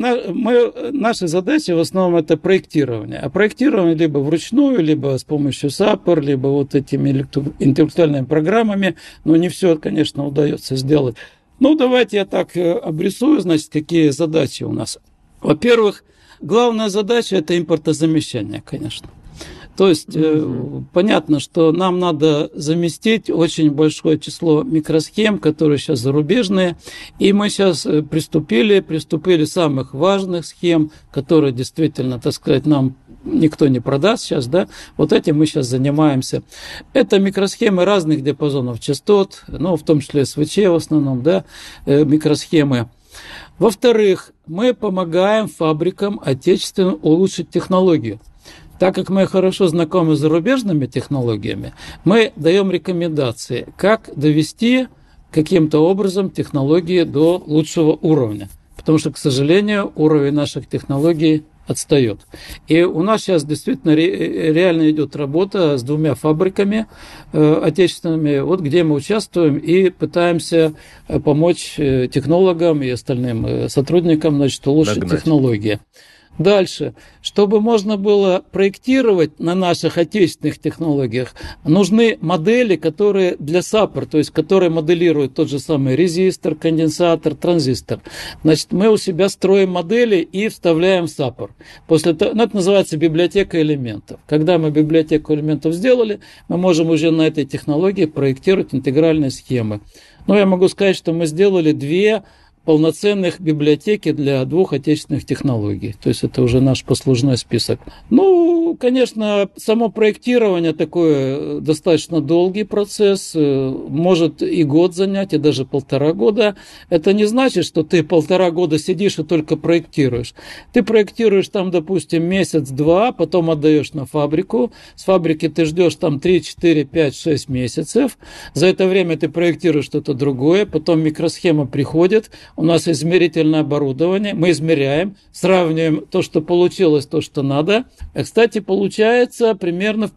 наши задачи в основном это проектирование. А проектирование либо вручную, либо с помощью САПР, либо вот этими интеллектуальными программами. Но не все, конечно, удается сделать. Ну, давайте я так обрисую, значит, какие задачи у нас. Во-первых, главная задача – это импортозамещение, конечно. То есть, понятно, что нам надо заместить очень большое число микросхем, которые сейчас зарубежные. И мы сейчас приступили самых важных схем, которые действительно, так сказать, нам никто не продаст сейчас, да. Вот этим мы сейчас занимаемся. Это микросхемы разных диапазонов частот, ну, в том числе СВЧ в основном, да, микросхемы. Во-вторых, мы помогаем фабрикам отечественно улучшить технологию. Так как мы хорошо знакомы с зарубежными технологиями, мы даем рекомендации, как довести каким-то образом технологии до лучшего уровня. Потому что, к сожалению, уровень наших технологий отстает. И у нас сейчас действительно реально идет работа с 2 фабриками отечественными, вот где мы участвуем и пытаемся помочь технологам и остальным сотрудникам, значит, улучшить технологии. Дальше, чтобы можно было проектировать на наших отечественных технологиях, нужны модели, которые для САПР, то есть которые моделируют тот же самый резистор, конденсатор, транзистор. Значит, мы у себя строим модели и вставляем в САПР. После того, это называется библиотека элементов. Когда мы библиотеку элементов сделали, мы можем уже на этой технологии проектировать интегральные схемы. Но я могу сказать, что мы сделали 2 полноценных библиотеки для 2 отечественных технологий. То есть это уже наш послужной список. Ну, конечно, само проектирование такой достаточно долгий процесс, может и год занять, и даже 1,5 года. Это не значит, что ты 1,5 года сидишь и только проектируешь. Ты проектируешь там, допустим, месяц-два, потом отдаешь на фабрику. С фабрики ты ждешь там 3, 4, 5, 6 месяцев. За это время ты проектируешь что-то другое, потом микросхема приходит. У нас измерительное оборудование, мы измеряем, сравниваем то, что получилось, то, что надо. Кстати, получается примерно в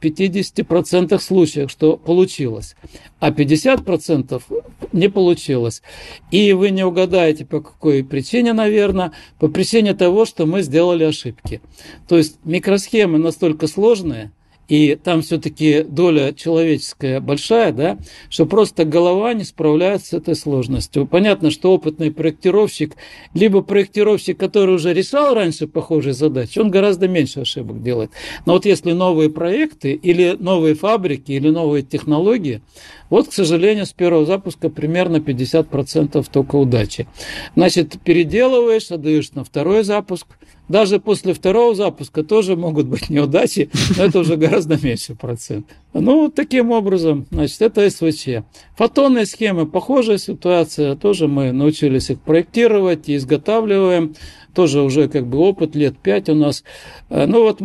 50% случаев, что получилось, а 50% не получилось. И вы не угадаете, по какой причине, наверное, по причине того, что мы сделали ошибки. То есть микросхемы настолько сложные, и там все-таки доля человеческая большая, да, что просто голова не справляется с этой сложностью. Понятно, что опытный проектировщик, либо проектировщик, который уже решал раньше похожие задачи, он гораздо меньше ошибок делает. Но вот если новые проекты, или новые фабрики, или новые технологии, вот, к сожалению, с первого запуска примерно 50% только удачи. Значит, переделываешь, отдаешь на второй запуск. Даже после второго запуска тоже могут быть неудачи, но это уже гораздо меньше процент. Ну, таким образом, значит, это СВЧ. Фотонные схемы, похожая ситуация, тоже мы научились их проектировать и изготавливаем. Тоже уже как бы опыт, лет 5 у нас. Ну вот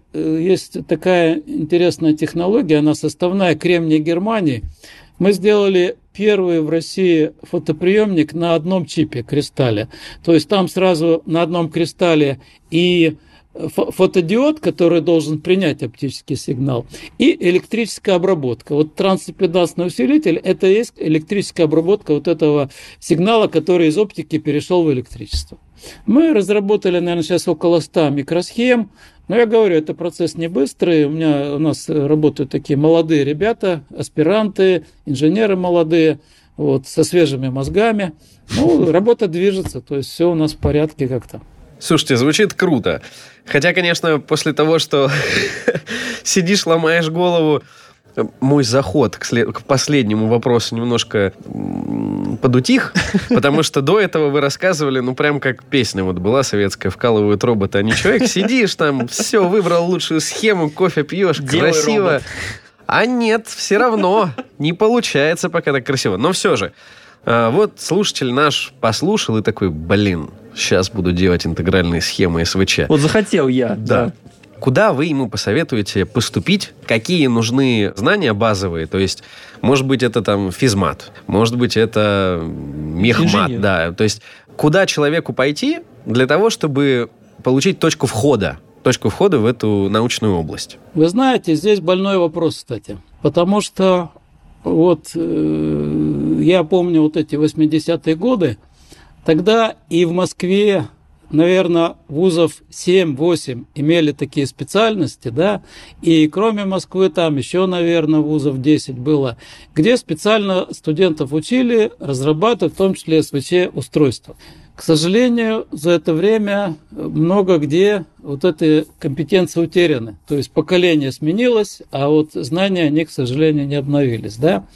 есть такая интересная технология, она составная Кремния Германии. Мы сделали первый в России фотоприемник на одном чипе, кристалле. То есть там сразу на одном кристалле и фотодиод, который должен принять оптический сигнал, и электрическая обработка. Вот трансимпедансный усилитель – это и есть электрическая обработка вот этого сигнала, который из оптики перешел в электричество. Мы разработали, наверное, сейчас около 100 микросхем. Но я говорю, это процесс не быстрый. У нас работают такие молодые ребята, аспиранты, инженеры молодые, вот, со свежими мозгами. Ну, работа движется, то есть все у нас в порядке как-то. Слушайте, звучит круто. Хотя, конечно, после того, что сидишь, ломаешь голову, мой заход к последнему вопросу немножко подутих, потому что до этого вы рассказывали, прям как песня вот была советская, вкалывают роботы, а не человек. Сидишь там, все, выбрал лучшую схему, кофе пьешь, Делай красиво. робот. А нет, все равно не получается пока так красиво. Но все же, вот слушатель наш послушал и такой, сейчас буду делать интегральные схемы СВЧ. Вот захотел я. Да. Куда вы ему посоветуете поступить? Какие нужны знания базовые? То есть, может быть, это там физмат, может быть, это мехмат. Инженер. Да. То есть, куда человеку пойти для того, чтобы получить точку входа в эту научную область? Вы знаете, здесь больной вопрос, кстати. Потому что я помню вот эти 80-е годы, тогда и в Москве, наверное, вузов 7-8 имели такие специальности, да, и кроме Москвы там еще, наверное, вузов 10 было, где специально студентов учили разрабатывать, в том числе СВЧ-устройства. К сожалению, за это время много где вот эти компетенции утеряны. То есть поколение сменилось, а вот знания, они, к сожалению, не обновились, да.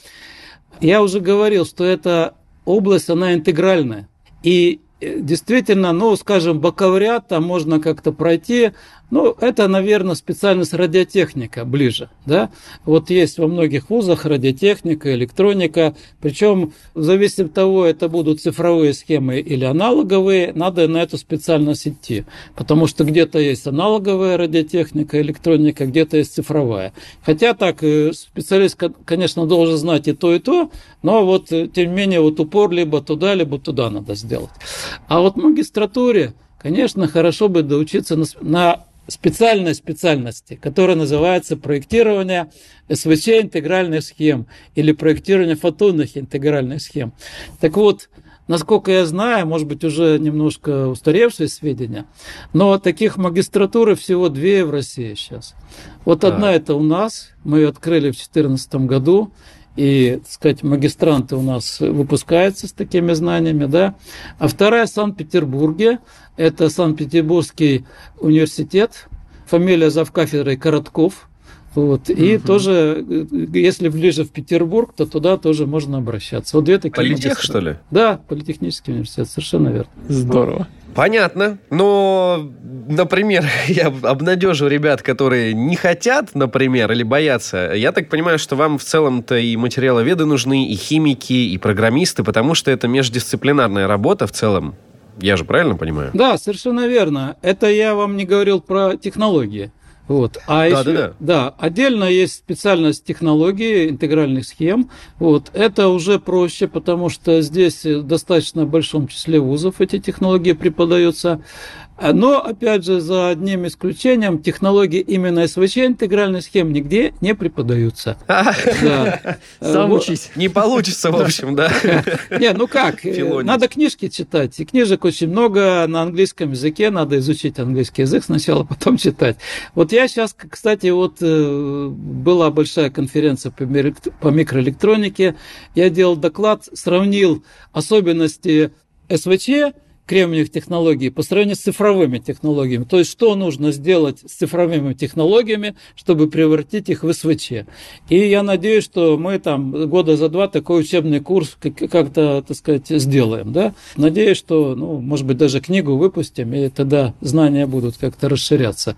Я уже говорил, что эта область, она интегральная. И действительно, скажем, бакалавриат там можно как-то пройти. Это, наверное, специальность радиотехника ближе, да. Вот есть во многих вузах радиотехника, электроника. Причем, в зависимости от того, это будут цифровые схемы или аналоговые, надо на эту специальность идти. Потому что где-то есть аналоговая радиотехника, электроника, где-то есть цифровая. Хотя так, специалист, конечно, должен знать и то, но тем не менее, упор либо туда надо сделать. А в магистратуре, конечно, хорошо бы доучиться на специальной специальности, которая называется проектирование СВЧ интегральных схем или проектирование фотонных интегральных схем. Так вот, насколько я знаю, может быть, уже немножко устаревшие сведения, но таких магистратур всего 2 в России сейчас. Одна это у нас, мы ее открыли в 2014 году, и, так сказать, магистранты у нас выпускаются с такими знаниями, да. А вторая в Санкт-Петербурге, это Санкт-Петербургский университет, фамилия завкафедрой Коротков. И тоже, если ближе в Петербург, то туда тоже можно обращаться. 2 такие Политех, что ли? Да, Политехнический университет, совершенно верно. Здорово. Понятно. Но, например, я обнадежу ребят, которые не хотят, например, или боятся. Я так понимаю, что вам в целом-то и материаловеды нужны, и химики, и программисты, потому что это междисциплинарная работа в целом. Я же правильно понимаю? Да, совершенно верно. Это я вам не говорил про технологии. Да. Отдельно есть специальность технологии интегральных схем. Это уже проще, потому что здесь в достаточно большом числе вузов эти технологии преподаются. Но, опять же, за одним исключением, технологии именно СВЧ интегральных схем нигде не преподаются. Сам учись. Не получится, в общем, да? Надо книжки читать. И книжек очень много на английском языке. Надо изучить английский язык сначала, потом читать. Я сейчас, кстати, была большая конференция по микроэлектронике. Я делал доклад, сравнил особенности СВЧ, кремниевых технологий по сравнению с цифровыми технологиями. То есть, что нужно сделать с цифровыми технологиями, чтобы превратить их в СВЧ. И я надеюсь, что мы там 2 года такой учебный курс как-то, так сказать, сделаем. Да? Надеюсь, что, может быть, даже книгу выпустим, и тогда знания будут как-то расширяться.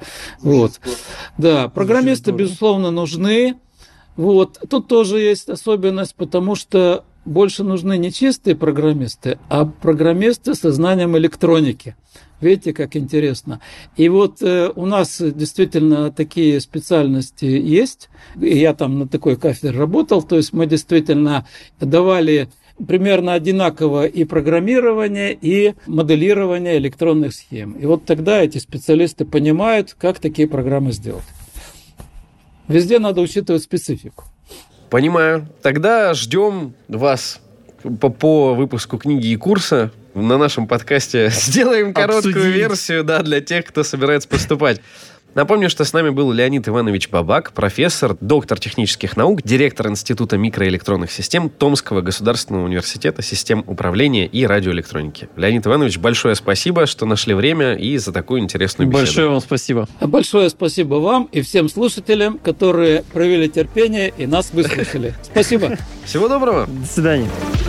Да, программисты, безусловно, нужны. Тут тоже есть особенность, потому что больше нужны не чистые программисты, а программисты со знанием электроники. Видите, как интересно. И у нас действительно такие специальности есть. Я там на такой кафедре работал, то есть мы действительно давали примерно одинаково и программирование, и моделирование электронных схем. И тогда эти специалисты понимают, как такие программы сделать. Везде надо учитывать специфику. Понимаю. Тогда ждем вас по выпуску книги и курса. На нашем подкасте сделаем короткую версию, для тех, кто собирается поступать. Напомню, что с нами был Леонид Иванович Бабак, профессор, доктор технических наук, директор Института микроэлектронных систем Томского государственного университета систем управления и радиоэлектроники. Леонид Иванович, большое спасибо, что нашли время и за такую интересную беседу. Большое вам спасибо. Большое спасибо вам и всем слушателям, которые проявили терпение и нас выслушали. Спасибо. Всего доброго. До свидания.